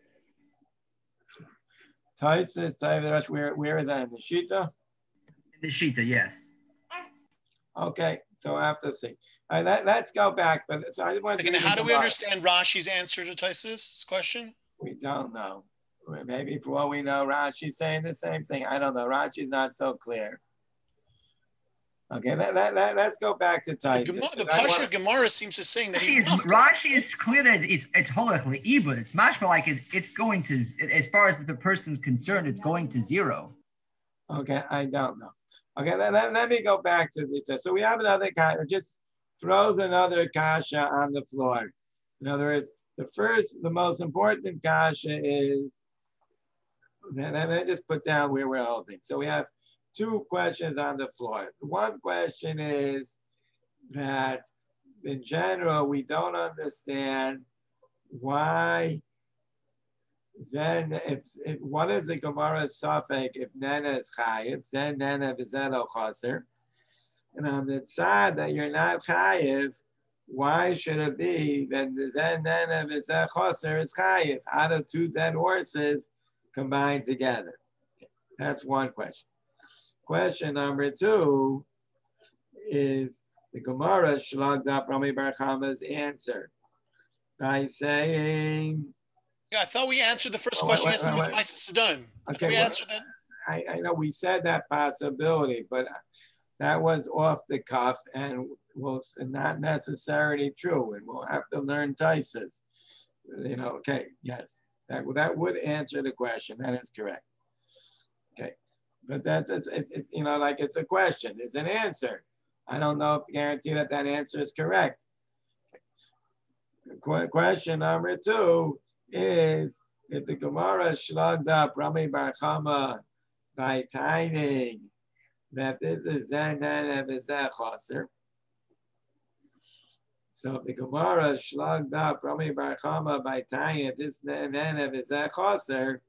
Speaker 1: Tosfos Rush. Where is that in the Shita?
Speaker 9: In the Shita, yes.
Speaker 1: Okay, so I have to see. All right, let's go back. But so I want to.
Speaker 4: How do we understand Rashi's answer to Tosfos' question?
Speaker 1: We don't know. Maybe for all we know, Rashi's saying the same thing. I don't know. Rashi's not so clear. Okay, let's go back to Tosfos.
Speaker 4: The Pasha Gemara seems to say that
Speaker 9: Rashi is clear that it's holach le'ibud. It's mashma like it's going to, as far as the person's concerned, it's going to zero.
Speaker 1: Okay, I don't know. Okay, let me go back to the. So we have another guy that just throws another kasha on the floor. In other words, the most important kasha is. Then let me just put down where we're holding. So we have two questions on the floor. One question is, that in general, we don't understand why then if what is the Gemara Safek if Nana is Chayiv, then Nana Vizelo Chaser. And on the side that you're not Chayiv, why should it be that the Zen Nana Vizelo Chaser is Chayiv? How do two dead horses combine together? That's one question. Question number two is the Gemara shlogged up Rami Bar Chama's answer by saying,
Speaker 4: yeah, I thought we answered the first question yesterday with Maisa Sedom.
Speaker 1: Okay,
Speaker 4: we answered that.
Speaker 1: I know we said that possibility, but that was off the cuff and was not necessarily true. And we'll have to learn Taisus. You know, okay, yes, that would answer the question. That is correct. Okay, but that's it's you know, like it's a question. There's an answer. I don't know if to guarantee that that answer is correct. Question number two is if the Gemara shlugged up Rami Bar Chama by timing that this is Zen Nana V'Zeh Chaser. So if the Gemara shlugged up Rami Bar Chama by timing this Nana V'Zeh Chaser,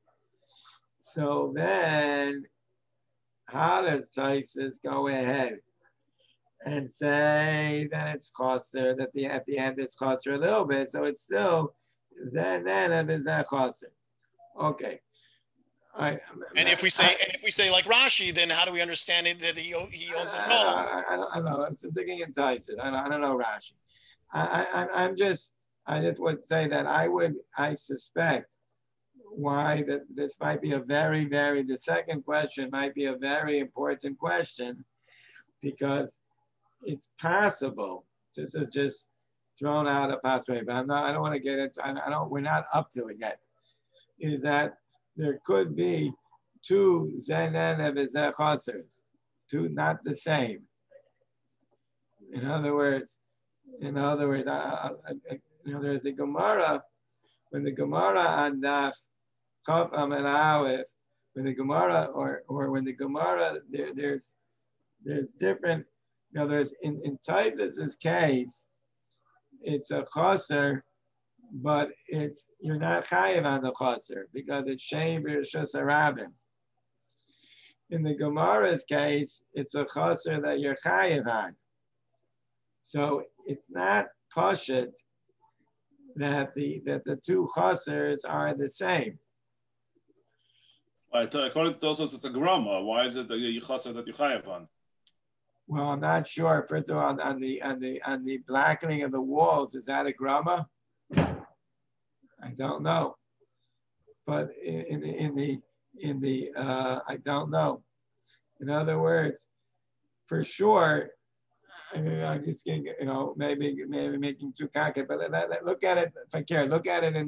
Speaker 1: so then how does Taisus go ahead and say that it's Chaser, that at the end it's Chaser a little bit, so it's still Zen Nana V'Zeh Chaser. Okay. All right.
Speaker 4: And if we say like Rashi, then how do we understand it that he owns it all?
Speaker 1: I don't know. I'm digging in Taisus. I don't know Rashi. I just would say that I suspect why that this might be a the second question might be a very important question, because it's possible, this is just thrown out a possibility, but I don't want to get into, we're not up to it yet, is that there could be two Zen Nana V'Zeh Chasers, two not the same. In other words, there's a Gemara, when the Gemara on Daf Chaf Amud Aleph, when the Gemara or when the Gemara there's different. There's in Taisus's case, it's a chaser, but you're not chayiv on the chaser because it's shein b'reshus harabim. In the Gemara's case, it's a chaser that you're chayiv on. So it's not pashut that the two chasers are the same.
Speaker 10: According to those, it's a grama. Why is it the chaser that you chayiv on?
Speaker 1: Well, I'm not sure. First of all, on the blackening of the walls, is that a grama? I don't know. But in the I don't know. In other words, for sure, I mean, I'm just getting, maybe making too cocky, but look at it. If I care, look at it in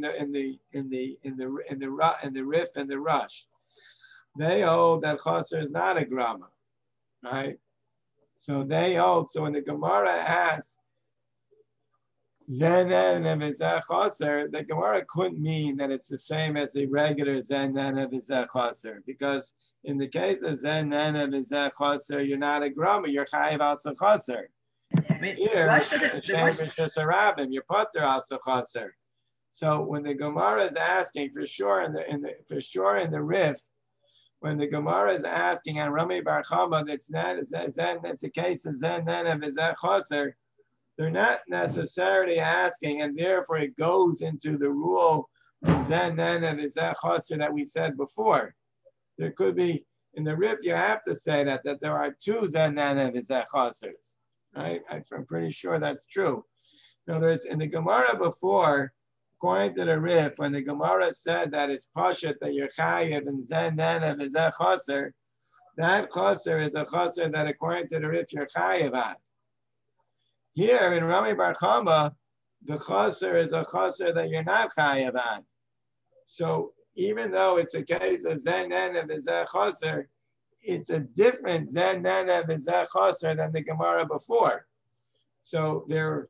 Speaker 1: the riff and the rush. They hold that chaser is not a grama, right? So they hold. So when the Gemara asks Zen Nana V'Zeh Chaser, the Gemara couldn't mean that it's the same as the regular Zen Nana V'Zeh Chaser, because in the case of Zen Nana V'Zeh Chaser, you're not a grama, you're chayiv also chaser. Here, it's just a rabbin, you're pater also chaser. So when the Gemara is asking, for sure in the riff, when the Gemara is asking on Rami Bar Chama, that's a case of Zen Nana V'Zeh Chaser, they're not necessarily asking, and therefore it goes into the rule of Zen Nana V'Zeh Chaser that we said before. There could be, in the riff, you have to say that there are two Zen Nana V'Zeh Chasers, right? I'm pretty sure that's true. There's in the Gemara before, according to the riff, when the Gemara said that it's Pashat that you're Chayiv and Zen Nana V'Zeh Chaser, that Chaser is a Chaser that according to the riff you're Chayiv on. Here in Rami Bar Chama, the chaser is a chaser that you're not chayav on. So even though it's a case of Zen Nana V'Zeh Chaser, it's a different Zen Nana V'Zeh Chaser than the Gemara before. So there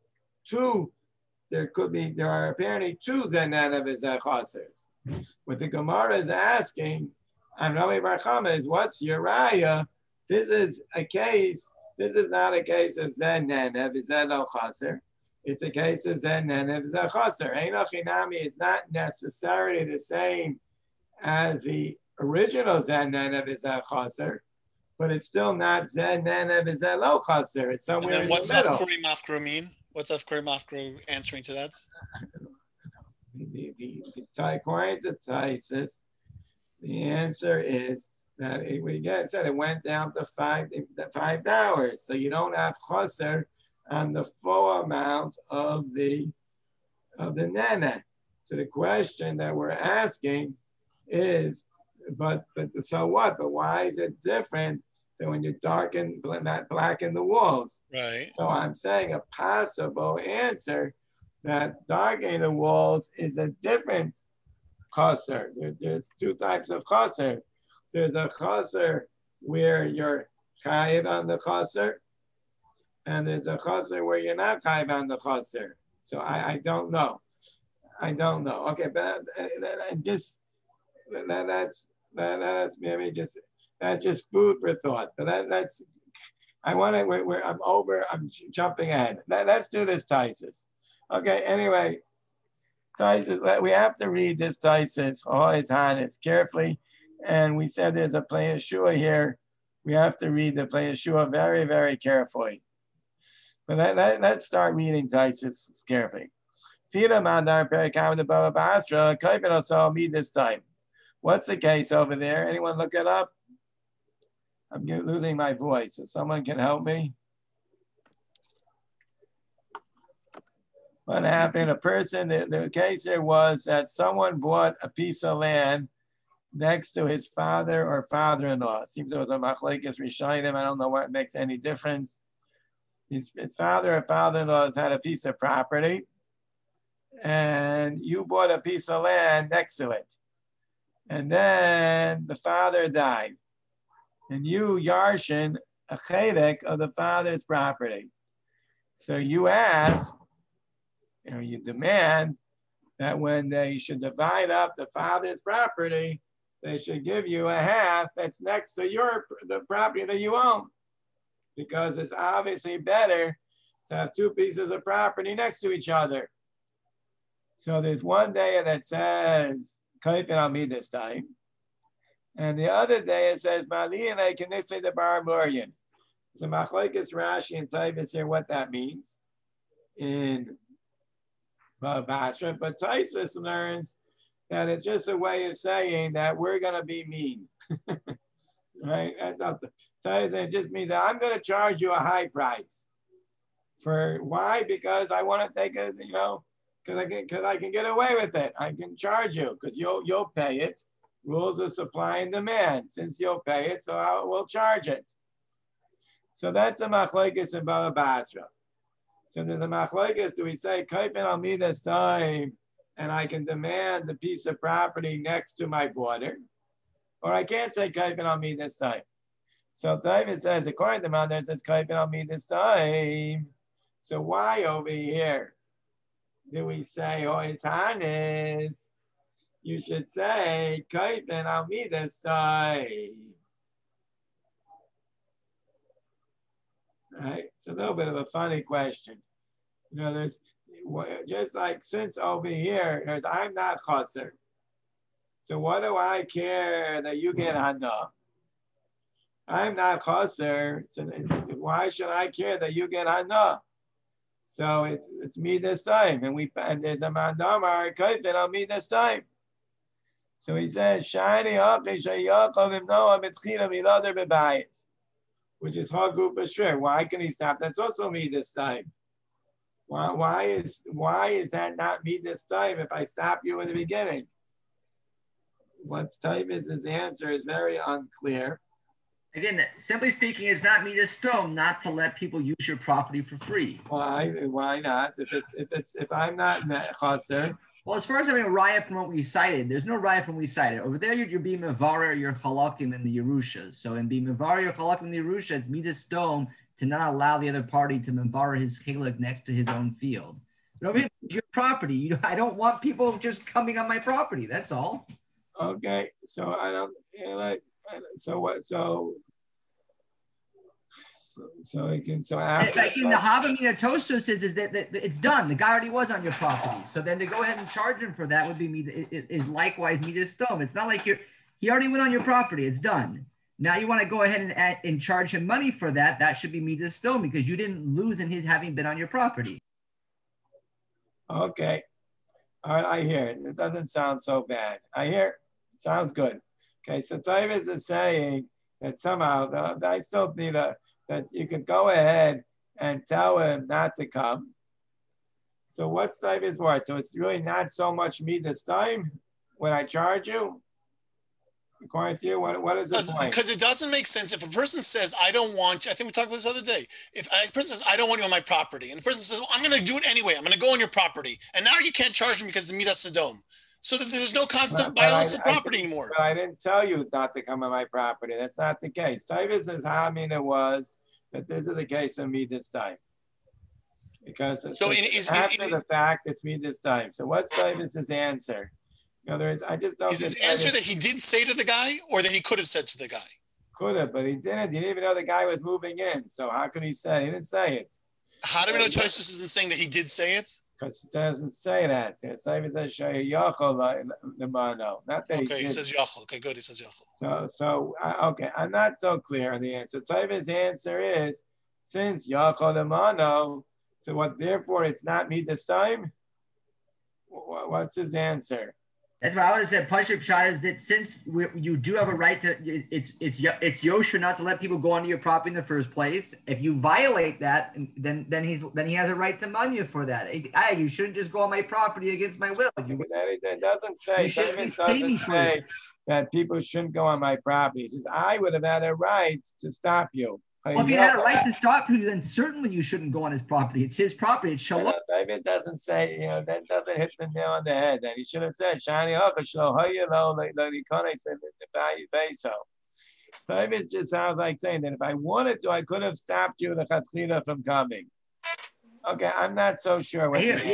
Speaker 1: are apparently two Zen Nana V'Zeh Chasers. What the Gemara is asking on Rami Bar Chama is, what's your raya? This is a case This is not a case of zen nenev, zen lo chaser. It's a case of zen nenev, zen chaser. Eino chinami is not necessarily the same as the original zen nenev, zen chaser, but it's still not zen nenev, zen lo chaser. It's somewhere in the middle.
Speaker 4: What's Afkuri Mafkru mean? What's Afkuri Mafkru answering to that?
Speaker 1: According to Taisus, the answer is that it went down to $5. So you don't have chaser on the full amount of the nene. So the question that we're asking is, but so what? But why is it different than when you darken, blacken the walls?
Speaker 4: Right.
Speaker 1: So I'm saying a possible answer that darkening the walls is a different chaser. There's two types of chaser. There's a chaser where you're chayiv on the chaser, and there's a chaser where you're not chayiv on the chaser. So I don't know. I don't know. Okay, but that's maybe just that's just food for thought. But that's I want to. I'm jumping ahead. Let's do this, Taisus. Okay. Anyway, Taisus, we have to read this Taisus, all his Hannes, carefully. And we said there's a Play Yeshua here. We have to read the Play Yeshua very, very carefully. But let's start reading Taisus carefully. Fila Mandar Perikam the Baba Basra, Kaipin also me this time. What's the case over there? Anyone look it up? I'm losing my voice. So someone can help me. What happened? A person, the case there was that someone bought a piece of land next to his father or father-in-law. It seems there was a machlekes rishonim. I don't know what makes any difference. His father or father-in-law has had a piece of property, and you bought a piece of land next to it. And then the father died. And you yarshin a chedek of the father's property. So you ask, you demand that when they should divide up the father's property, they should give you a half that's next to the property that you own. Because it's obviously better to have two pieces of property next to each other. So there's one day that says, Kaifin al me this time. And the other day it says, Mali'in Kinitse the Bar Murian. So Machlekes Rashi and Taibis here what that means in Basra. But Taisus learns that it's just a way of saying that we're going to be mean. Right? That's not the Taisus. It just means that I'm going to charge you a high price. For why? Because I want to take it, because I can get away with it. I can charge you because you'll pay it. Rules of supply and demand. Since you'll pay it, so I will charge it. So that's a machlekes in Baba Basra. So there's a machlekes. Do we say kaifin al me this time, and I can demand the piece of property next to my border, or I can't say kaifin al me this time. So David says, according to Mother, it says kaifin al me this time. So why over here do we say, oh, it's Hannes? You should say, Kaifin al me this time. Right? It's a little bit of a funny question. There's just like since over here, there's I'm not chaser. So what do I care that you get hana? I'm not chaser. So why should I care that you get hana? So it's me this time, and there's a mandamar kaifin al me this time. So he says, "Shiny up, which is Hagub Bashir. Why can he stop? That's also me this time. Why is that not me this time? If I stop you in the beginning, what's time is his answer is very unclear.
Speaker 9: Again, simply speaking, it's not me to stone not to let people use your property for free.
Speaker 1: Why? Why not? If I'm not chaser.
Speaker 9: Well, as far as having a riot from what we cited, there's no riot from what we cited. Over there, you're being mevarer your halakim in the Yerusha. So in being mevarer your halakim in the Yerusha, it's me to stone to not allow the other party to mevarer his chilek next to his own field. But over here, it's your property. I don't want people just coming on my property. That's all.
Speaker 1: Okay, so I don't so what? So So it can. So after
Speaker 9: like in the Havamina Toso says is that it's done. The guy already was on your property. So then to go ahead and charge him for that would be is likewise midas stone. It's not like he already went on your property. It's done. Now you want to go ahead and charge him money for that. That should be midas stone because you didn't lose in his having been on your property.
Speaker 1: Okay. All right, I hear it. It doesn't sound so bad. I hear it. Sounds good. Okay, so Tavis is saying that somehow I still need that you could go ahead and tell him not to come. So what's Tavis worth? So it's really not so much me this time when I charge you? According to you, what is the point?
Speaker 4: Because it doesn't make sense. If a person says, I don't want you, I think we talked about this the other day. If a person says, I don't want you on my property, and the person says, well, I'm going to do it anyway. I'm going to go on your property. And now you can't charge me because it's Midas Sodom. So that there's no constant violence of property anymore.
Speaker 1: But I didn't tell you not to come on my property. That's not the case. Tavis says, how I mean it was that this is the case of me this time. Because after the fact, it's me this time. So what's Tavis's answer? In other words, I just don't.
Speaker 4: Is his answer that he did say to the guy or that he could have said to the guy?
Speaker 1: Could have, but he didn't. He didn't even know the guy was moving in. So how could he say? He didn't say it.
Speaker 4: How do we know Tosus isn't saying that he did say it?
Speaker 1: Because it doesn't say that. It says Yachol Lemano. Not that
Speaker 4: he says Yachol. Okay, good. He says Yachol.
Speaker 1: So okay. I'm not so clear on the answer. Tavi's answer is since Yachol Lemano. So what? Therefore, it's not me this time. What's his answer?
Speaker 9: That's what I would have said. Pashup Shah is that since you do have a right to, it's Yosher not to let people go onto your property in the first place. If you violate that, then he has a right to manya for that. You shouldn't just go on my property against my will.
Speaker 1: That doesn't say. Doesn't say that people shouldn't go on my property. It says I would have had a right to stop you.
Speaker 9: Well, if you had a right to stop you, then certainly you shouldn't go on his property. It's his property. It's shalom.
Speaker 1: David doesn't say, that doesn't hit the nail on the head. That he should have said, Shani Hakashlo, David just sounds like saying that if I wanted to, I could have stopped you, the Chatzina, from coming. Okay, I'm not so sure.
Speaker 9: There is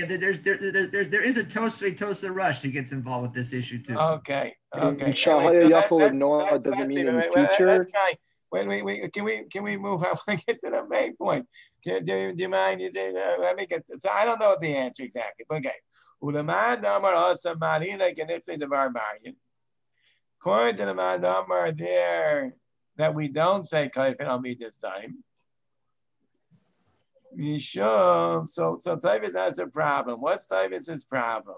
Speaker 9: a Tosa Rush that gets involved with this issue too.
Speaker 1: Okay.
Speaker 3: And Shahaya Yachol Noah doesn't mean in the future.
Speaker 1: Wait, can we move? I want to get to the main point. Do you mind? Let me get to, so I don't know the answer exactly. Okay. According to the Madamar there that we don't say Kaifin on me this time. So Tavis has a problem. What's Tavis's problem?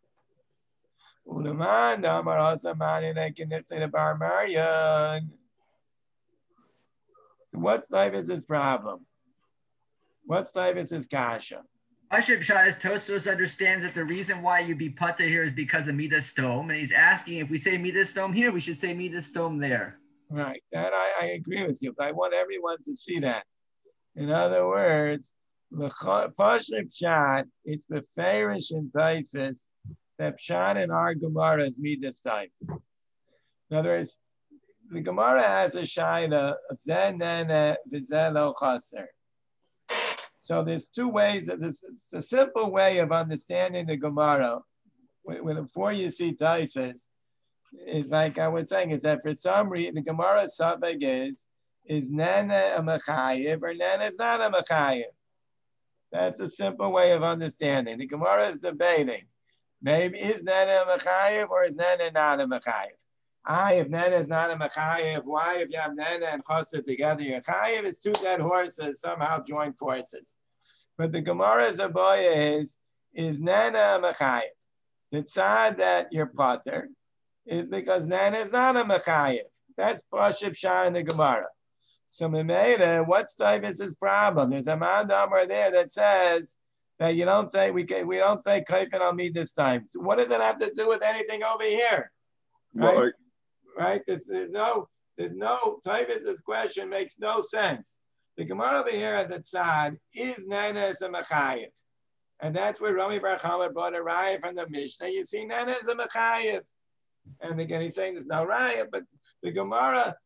Speaker 1: So what's Tavis's problem? What's Tavis's kasha?
Speaker 9: Pashup Shas Tosos understands that the reason why you be pata here is because of Midas Stone, and he's asking if we say Midas Stone here, we should say Midas Stone there.
Speaker 1: Right, that I agree with you, but I want everyone to see that. In other words, the Pashup Shas, it's the fairish in Taisis that Pshat in our Gemara is Midas time. In other words, the Gemara has a shaila of zen and v'zelo chaser. So there's two ways. It's a simple way of understanding the Gemara. Before you see Taisis, is like I was saying, is that for some reason the Gemara suffix is nana a mechayev or nana is not a mechayev. That's a simple way of understanding. The Gemara is debating. Maybe is nana a mechayev or is nana not a mechayev? If Nana is not a mechayev, why if you have Nana and Chassid together, your chayev is two dead horses somehow join forces. But the Gemara's abaya is Nana a mechayev. The tzad that you're pater is because Nana is not a mechayev. That's Pashup Shah in the Gemara. So Memeda, what's Tavis's problem? There's a Mandamar there that says that you don't say we don't say Kaifin on me this time. So what does it have to do with anything over here? Right?
Speaker 6: Well,
Speaker 1: Right? There's no Tavis's question makes no sense. The Gemara over here at the tzad is Nana as a mechayev. And that's where Rami Bar Chama brought a raya from the Mishnah. You see Nana as a mechayev. And again, he's saying there's no raya, but the Gemara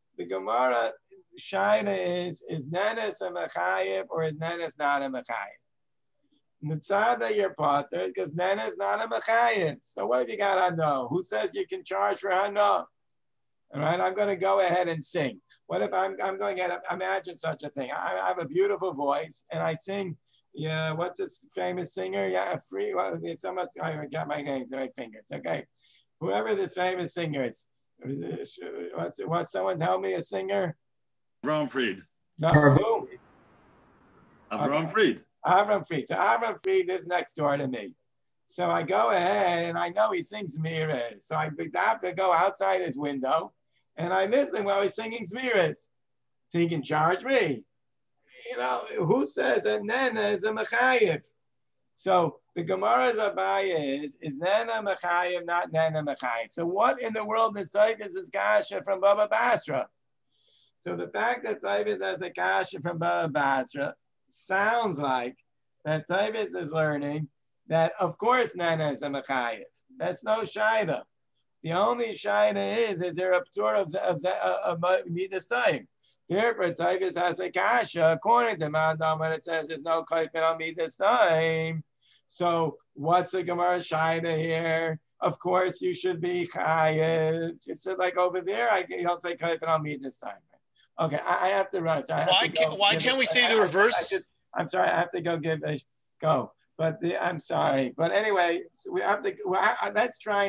Speaker 1: shaila is Nana as a mechayev or is Nana not a mechayev? The tzad that you're pater because Nana is not a mechayev. So what have you got Hana? Who says you can charge for Hana? All right, I'm going to go ahead and sing. What if I'm going to imagine such a thing? I have a beautiful voice and I sing. Yeah, what's this famous singer? Yeah, free. Well, someone's I got my names in my fingers. Okay, whoever this famous singer is. What's someone tell me a singer?
Speaker 10: Avram Fried.
Speaker 1: No, who?
Speaker 10: Avram Fried.
Speaker 1: Avram Fried. So Avram Fried is next door to me. So I go ahead and I know he sings Zmiras. So I have to go outside his window and I listen while he's singing Zmiras. So he can charge me. You know, who says that Nana is a Mechayiv? So the Gemara's Abaya is Nana Mechayiv, not Nana Mechayiv. So what in the world is Taibis is Kasha from Baba Basra? So the fact that Taibis has a Kasha from Baba Basra sounds like that Taibis is learning that, of course, Nana is a Mechayiv. That's no Shaida. The only Shaida is there a Ptur of Midas time? Therefore, Taibis has a Kasha, according to Mandam, when it says there's no Kaifin on Midas time. So what's the Gemara Shaida here? Of course, you should be Chayiv. Just like over there, you don't say Kaifin on Midas time. Okay, I have to run. So
Speaker 4: why can't we say the reverse?
Speaker 1: I'm sorry, I have to go give a go. But I'm sorry. But anyway, we have to. Let's try.